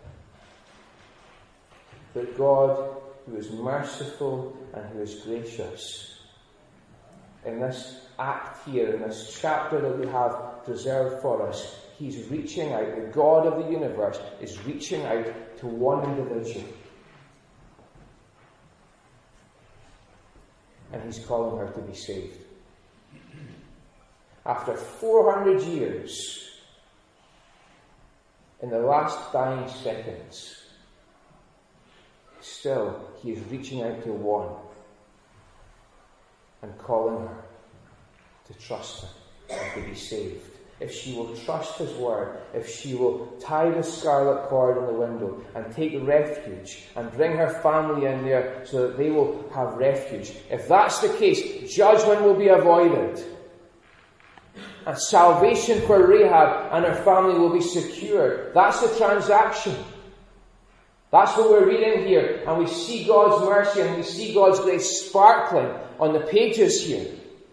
But God, who is merciful and who is gracious, in this act here, in this chapter that we have preserved for us, He's reaching out. The God of the universe is reaching out to one individual. And He's calling her to be saved. After four hundred years, in the last dying seconds, still He is reaching out to one and calling her to trust Him and to be saved. If she will trust His word, if she will tie the scarlet cord in the window and take refuge and bring her family in there so that they will have refuge, if that's the case, judgment will be avoided. And salvation for Rahab and her family will be secured. That's the transaction. That's what we're reading here. And we see God's mercy and we see God's grace sparkling on the pages here.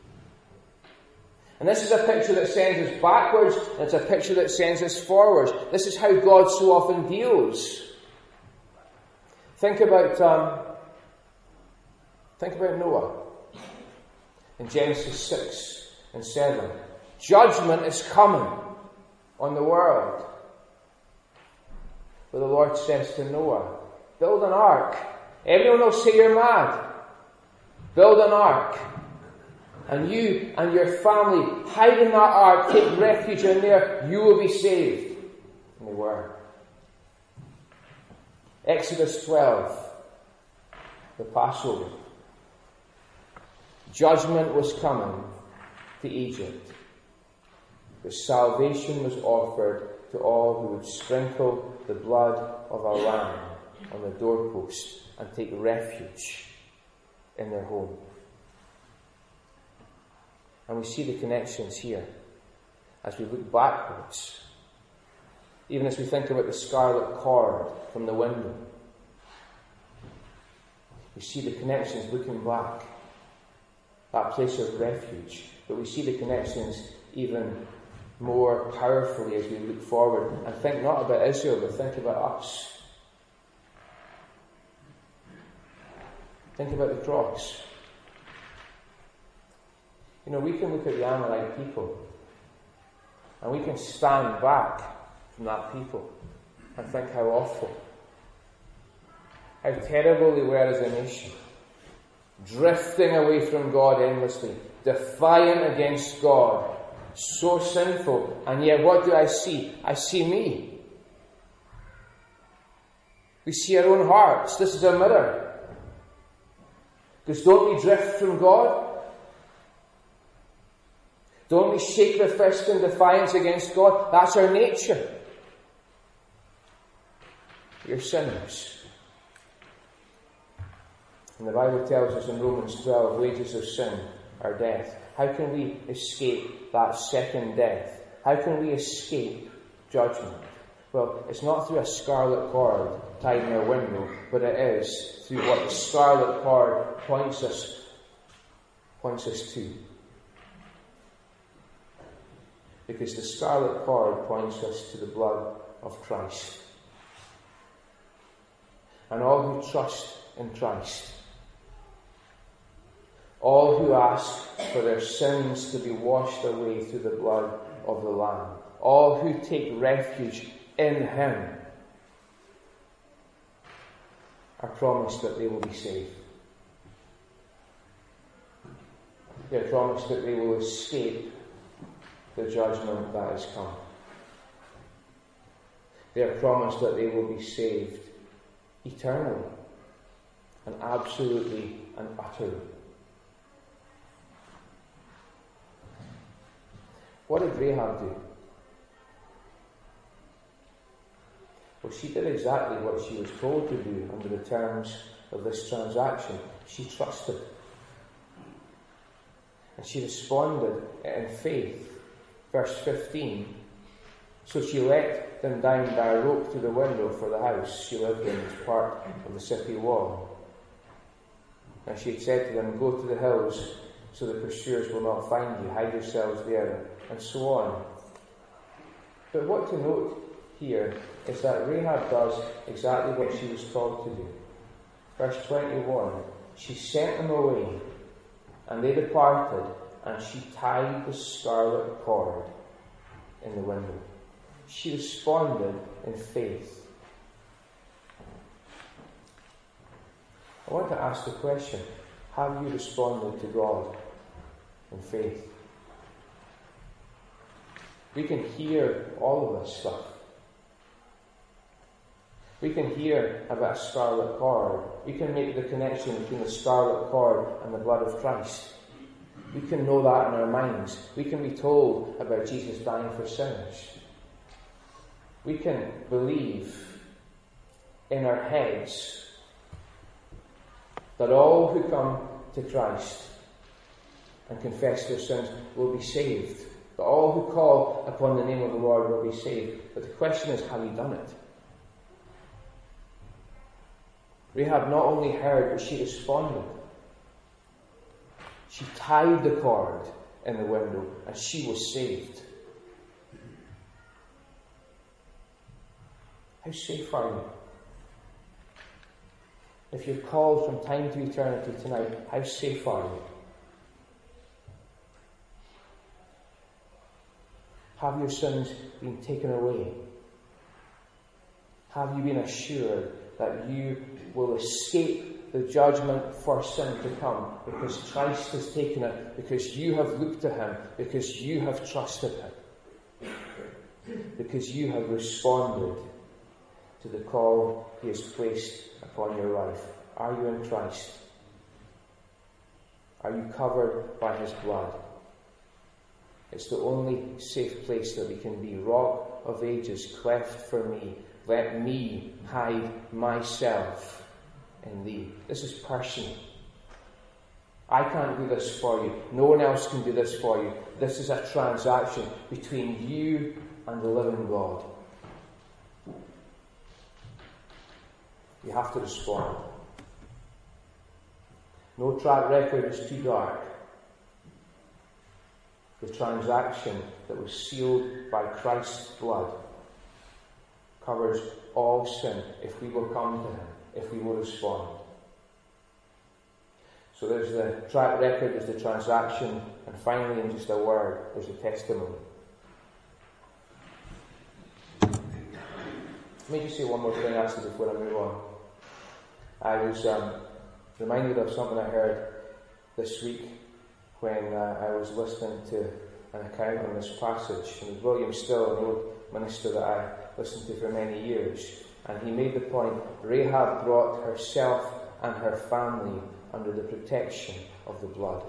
And this is a picture that sends us backwards, and it's a picture that sends us forwards. This is how God so often deals. Think about, um, think about Noah in Genesis six and seven. Judgment is coming on the world. But the Lord says to Noah, build an ark. Everyone will say you're mad. Build an ark. And you and your family hide in that ark, take refuge in there, you will be saved. And they were. Exodus twelve, the Passover. Judgment was coming to Egypt. But salvation was offered to all who would sprinkle the blood of a lamb on the doorpost and take refuge in their home. And we see the connections here as we look backwards. Even as we think about the scarlet cord from the window. We see the connections looking back. That place of refuge. But we see the connections even more powerfully as we look forward. And think not about Israel, but think about us. Think about the cross. You know, we can look at the Amorite people and we can stand back from that people and think how awful, how terrible they were as a nation, drifting away from God endlessly, defiant against God, so sinful, and yet what do I see? I see me. We see our own hearts. This is a mirror. Because don't we drift from God? Don't we shake the fist in defiance against God? That's our nature. We're sinners. And the Bible tells us in Romans twelve, wages of sin are death. How can we escape that second death? How can we escape judgment? Well, it's not through a scarlet cord tied in our window, but it is through what the scarlet cord points us, points us to. Because the scarlet cord points us to the blood of Christ. And all who trust in Christ, all who ask for their sins to be washed away through the blood of the Lamb, all who take refuge in Him, are promised that they will be saved. They are promised that they will escape the judgment that has come. They are promised that they will be saved eternally and absolutely and utterly. What did Rahab do? Well, she did exactly what she was told to do under the terms of this transaction. She trusted. And she responded in faith. Verse fifteen. So she let them down by a rope through the window, for the house she lived in was part of the city wall. And she had said to them, go to the hills, so the pursuers will not find you. Hide yourselves there, and so on. But what to note here is that Rahab does exactly what she was told to do. Verse twenty-one, she sent them away, and they departed, and she tied the scarlet cord in the window. She responded in faith. I want to ask the question, have you responded to God in faith? We can hear all of this stuff. We can hear about a scarlet cord. We can make the connection between the scarlet cord and the blood of Christ. We can know that in our minds. We can be told about Jesus dying for sinners. We can believe in our heads that all who come to Christ and confess their sins will be saved. That all who call upon the name of the Lord will be saved. But the question is, have you done it? Rahab not only heard, but she responded. She tied the cord in the window, and she was saved. How safe are you? If you're called from time to eternity tonight, how safe are you? Have your sins been taken away? Have you been assured that you will escape the judgment for sin to come because Christ has taken it, because you have looked to Him, because you have trusted Him, because you have responded to the call He has placed upon your life? Are you in Christ? Are you covered by His blood? It's the only safe place that we can be. Rock of ages, cleft for me, let me hide myself in Thee. This is personal. I can't do this for you. No one else can do this for you. This is a transaction between you and the living God. You have to respond. No track record is too dark. The transaction that was sealed by Christ's blood covers all sin if we will come to Him, if we will respond. So there's the track record, there's the transaction, and finally, in just a word, there's the testimony. Let me just say one more thing actually before I move on. I was um, reminded of something I heard this week when uh, I was listening to an account on this passage. And it was William Still, an old minister that I listened to for many years. And he made the point, Rahab brought herself and her family under the protection of the blood.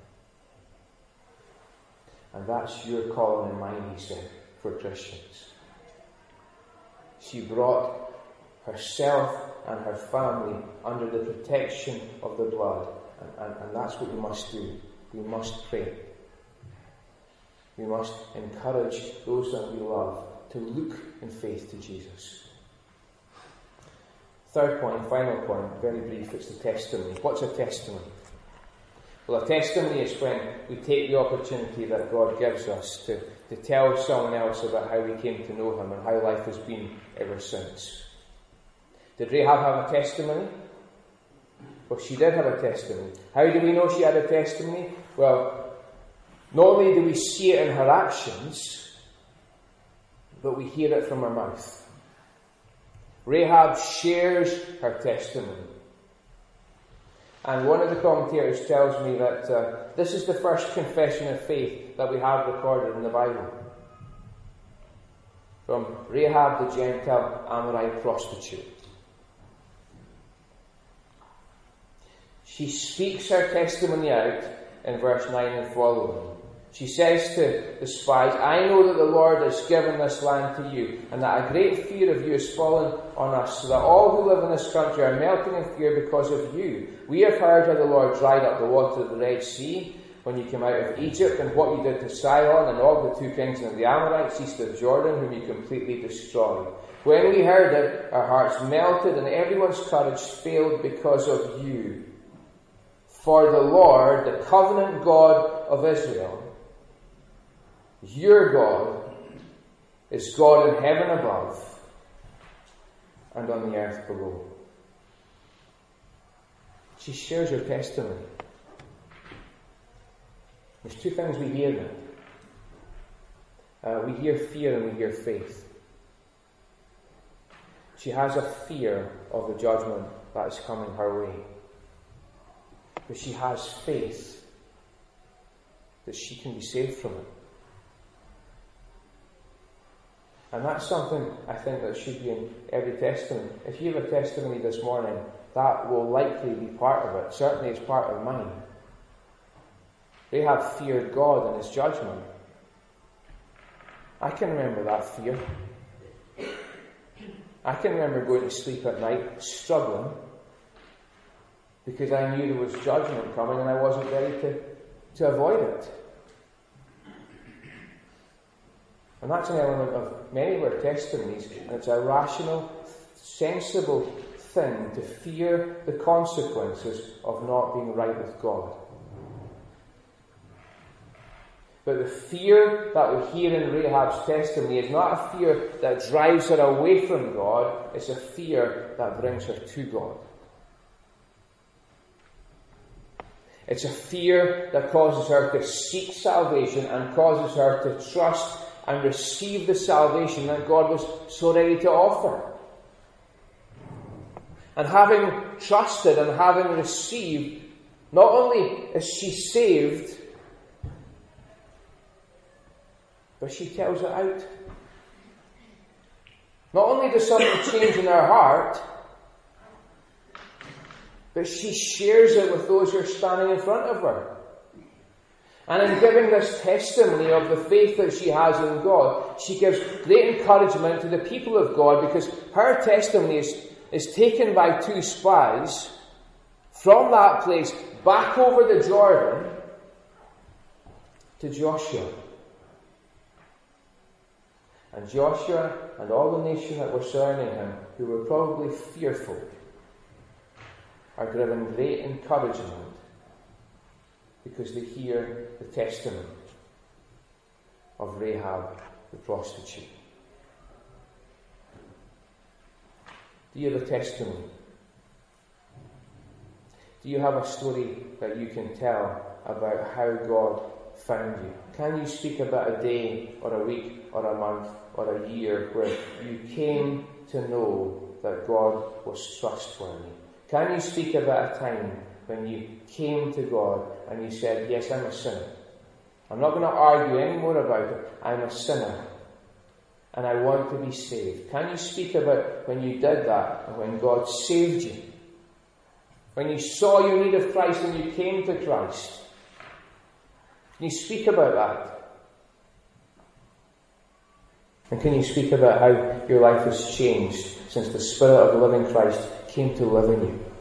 And that's your calling and mine, he said, for Christians. She brought herself and her family under the protection of the blood. And, and, and that's what we must do. We must pray. We must encourage those that we love to look in faith to Jesus. Third point, final point, very brief, it's the testimony. What's a testimony? Well, a testimony is when we take the opportunity that God gives us to, to tell someone else about how we came to know Him and how life has been ever since. Did Rahab have a testimony? Well, she did have a testimony. How do we know she had a testimony? Well, not only do we see it in her actions, but we hear it from her mouth. Rahab shares her testimony. And one of the commentators tells me that uh, this is the first confession of faith that we have recorded in the Bible. From Rahab the Gentile Amorite prostitute. She speaks her testimony out in verse nine and following. She says to the spies, I know that the Lord has given this land to you, and that a great fear of you has fallen on us, so that all who live in this country are melting in fear because of you. We have heard how the Lord dried up the water of the Red Sea when you came out of Egypt, and what you did to Sihon and all the two kings of the Amorites east of Jordan, whom you completely destroyed. When we heard it, our hearts melted, and everyone's courage failed because of you. For the Lord, the covenant God of Israel, your God, is God in heaven above and on the earth below. She shares her testimony. There's two things we hear then. Uh, we hear fear and we hear faith. She has a fear of the judgment that is coming her way. But she has faith that she can be saved from it. And that's something I think that should be in every testimony. If you have a testimony this morning, that will likely be part of it. Certainly it's part of mine. Rahab feared God and His judgment. I can remember that fear. I can remember going to sleep at night struggling because I knew there was judgment coming and I wasn't ready to, to avoid it. And that's an element of many of our testimonies, and it's a rational, sensible thing to fear the consequences of not being right with God. But the fear that we hear in Rahab's testimony is not a fear that drives her away from God, it's a fear that brings her to God. It's a fear that causes her to seek salvation and causes her to trust and receive the salvation that God was so ready to offer. And having trusted and having received, not only is she saved, but she tells it out. Not only does something change in her heart, but she shares it with those who are standing in front of her. And in giving this testimony of the faith that she has in God, she gives great encouragement to the people of God, because her testimony is, is taken by two spies from that place back over the Jordan to Joshua. And Joshua and all the nation that were surrounding him, who were probably fearful, are given great encouragement because they hear the testimony of Rahab the prostitute. Do you have a testimony? Do you have a story that you can tell about how God found you? Can you speak about a day or a week or a month or a year where you came to know that God was trustworthy? Can you speak about a time when you came to God and you said, yes, I'm a sinner. I'm not going to argue anymore about it. I'm a sinner. And I want to be saved. Can you speak about when you did that and when God saved you? When you saw your need of Christ and you came to Christ? Can you speak about that? And can you speak about how your life has changed since the Spirit of the living Christ came to live in you?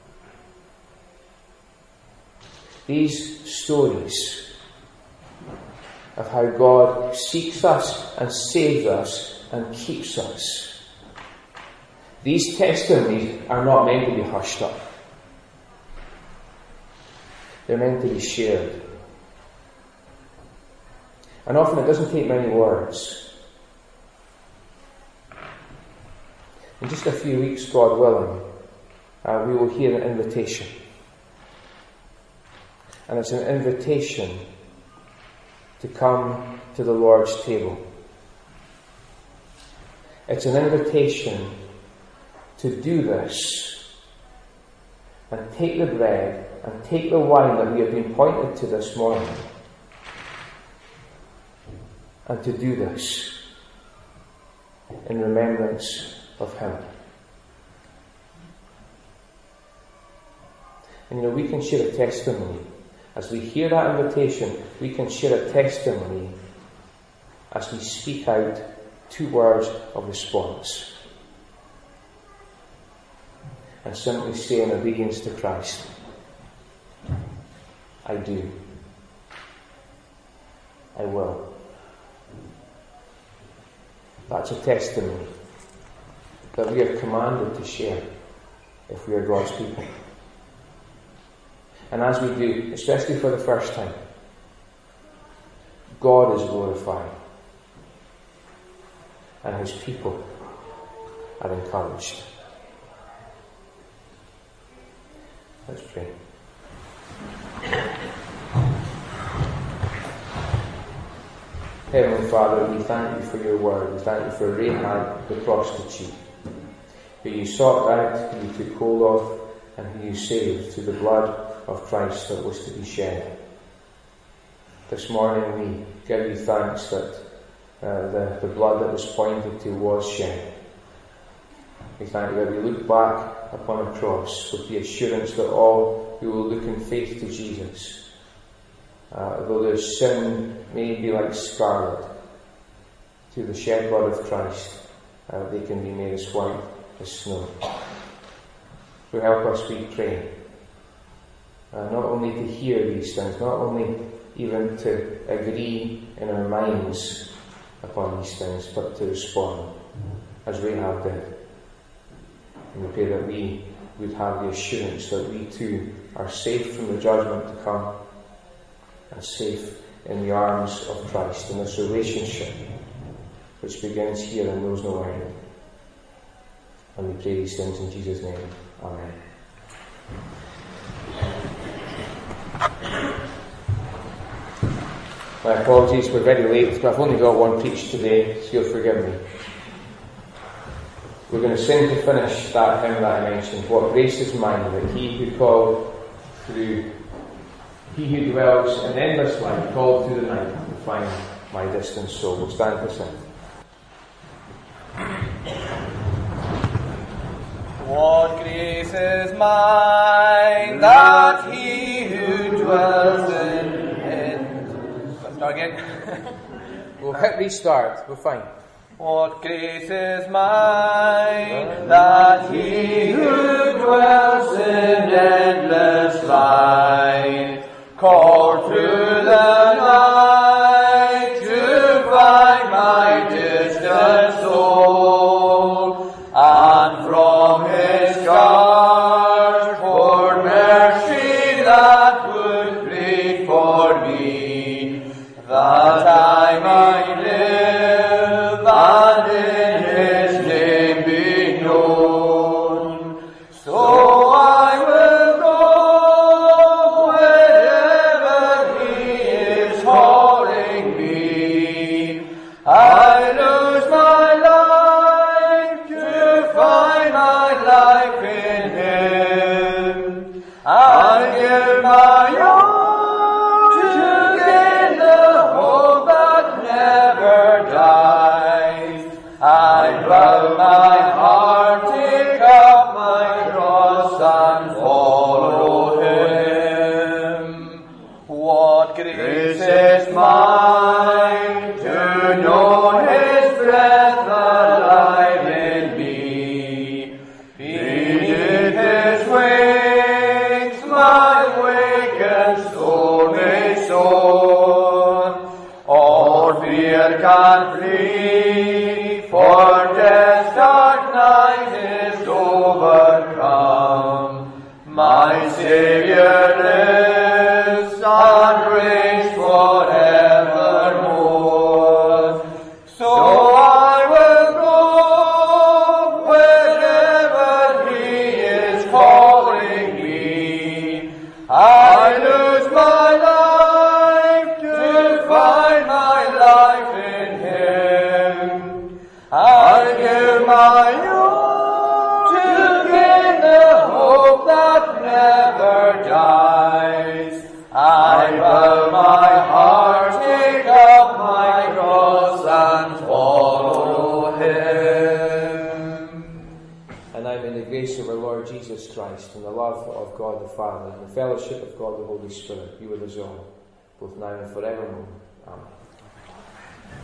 These stories of how God seeks us and saves us and keeps us. These testimonies are not meant to be hushed up. They're meant to be shared. And often it doesn't take many words. In just a few weeks, God willing, uh, we will hear an invitation. And it's an invitation to come to the Lord's table. It's an invitation to do this and take the bread and take the wine that we have been pointed to this morning and to do this in remembrance of Him. And you know, we can share a testimony. As we hear that invitation, we can share a testimony as we speak out two words of response. And simply say in obedience to Christ, I do. I will. That's a testimony that we are commanded to share if we are God's people. And as we do, especially for the first time, God is glorified. And His people are encouraged. Let's pray. Heavenly Father, we thank You for Your word. We thank You for Rahab the prostitute, who You sought out, who You took hold of, and who You saved through the blood of Christ that was to be shed. This morning we give You thanks that uh, the, the blood that was pointed to was shed. We thank You that we look back upon a cross with the assurance that all who will look in faith to Jesus, uh, though their sin may be like scarlet, through the shed blood of Christ, uh, they can be made as white as snow. So help us, we pray, Uh, not only to hear these things, not only even to agree in our minds upon these things, but to respond as Rahab did. And we pray that we would have the assurance that we too are safe from the judgment to come and safe in the arms of Christ in this relationship which begins here and knows no end. And we pray these things in Jesus' name. Amen. My apologies, we're very late, but I've only got one preach today, so you'll forgive me. We're going to sing to finish that hymn that I mentioned, What Grace Is Mine, that He who called through, He who dwells in endless light, called through the night to find my distant soul. We'll stand to sing. What grace is mine, that He who dwells in Let's start again. We'll hit restart, we're fine. What grace is mine, that He who dwells in endless light, called through the night to find my distant soul, and from His scars poured mercy that would plead for me, that I might live and in His name be known. So I will go wherever Grace is mine to know His breath alive in me. Beneath His wings my wakened soul may soar. All fear can flee, for death's dark night is overcome. My Saviour lives and reigns forevermore. So I will go wherever He is calling me. I lose my life to find my life in Him. I give my all to gain the hope that never dies. I bow my heart, take up my cross, and follow Him. And now may the grace of our Lord Jesus Christ, and the love of God the Father, and the fellowship of God the Holy Spirit be with us all, both now and forevermore.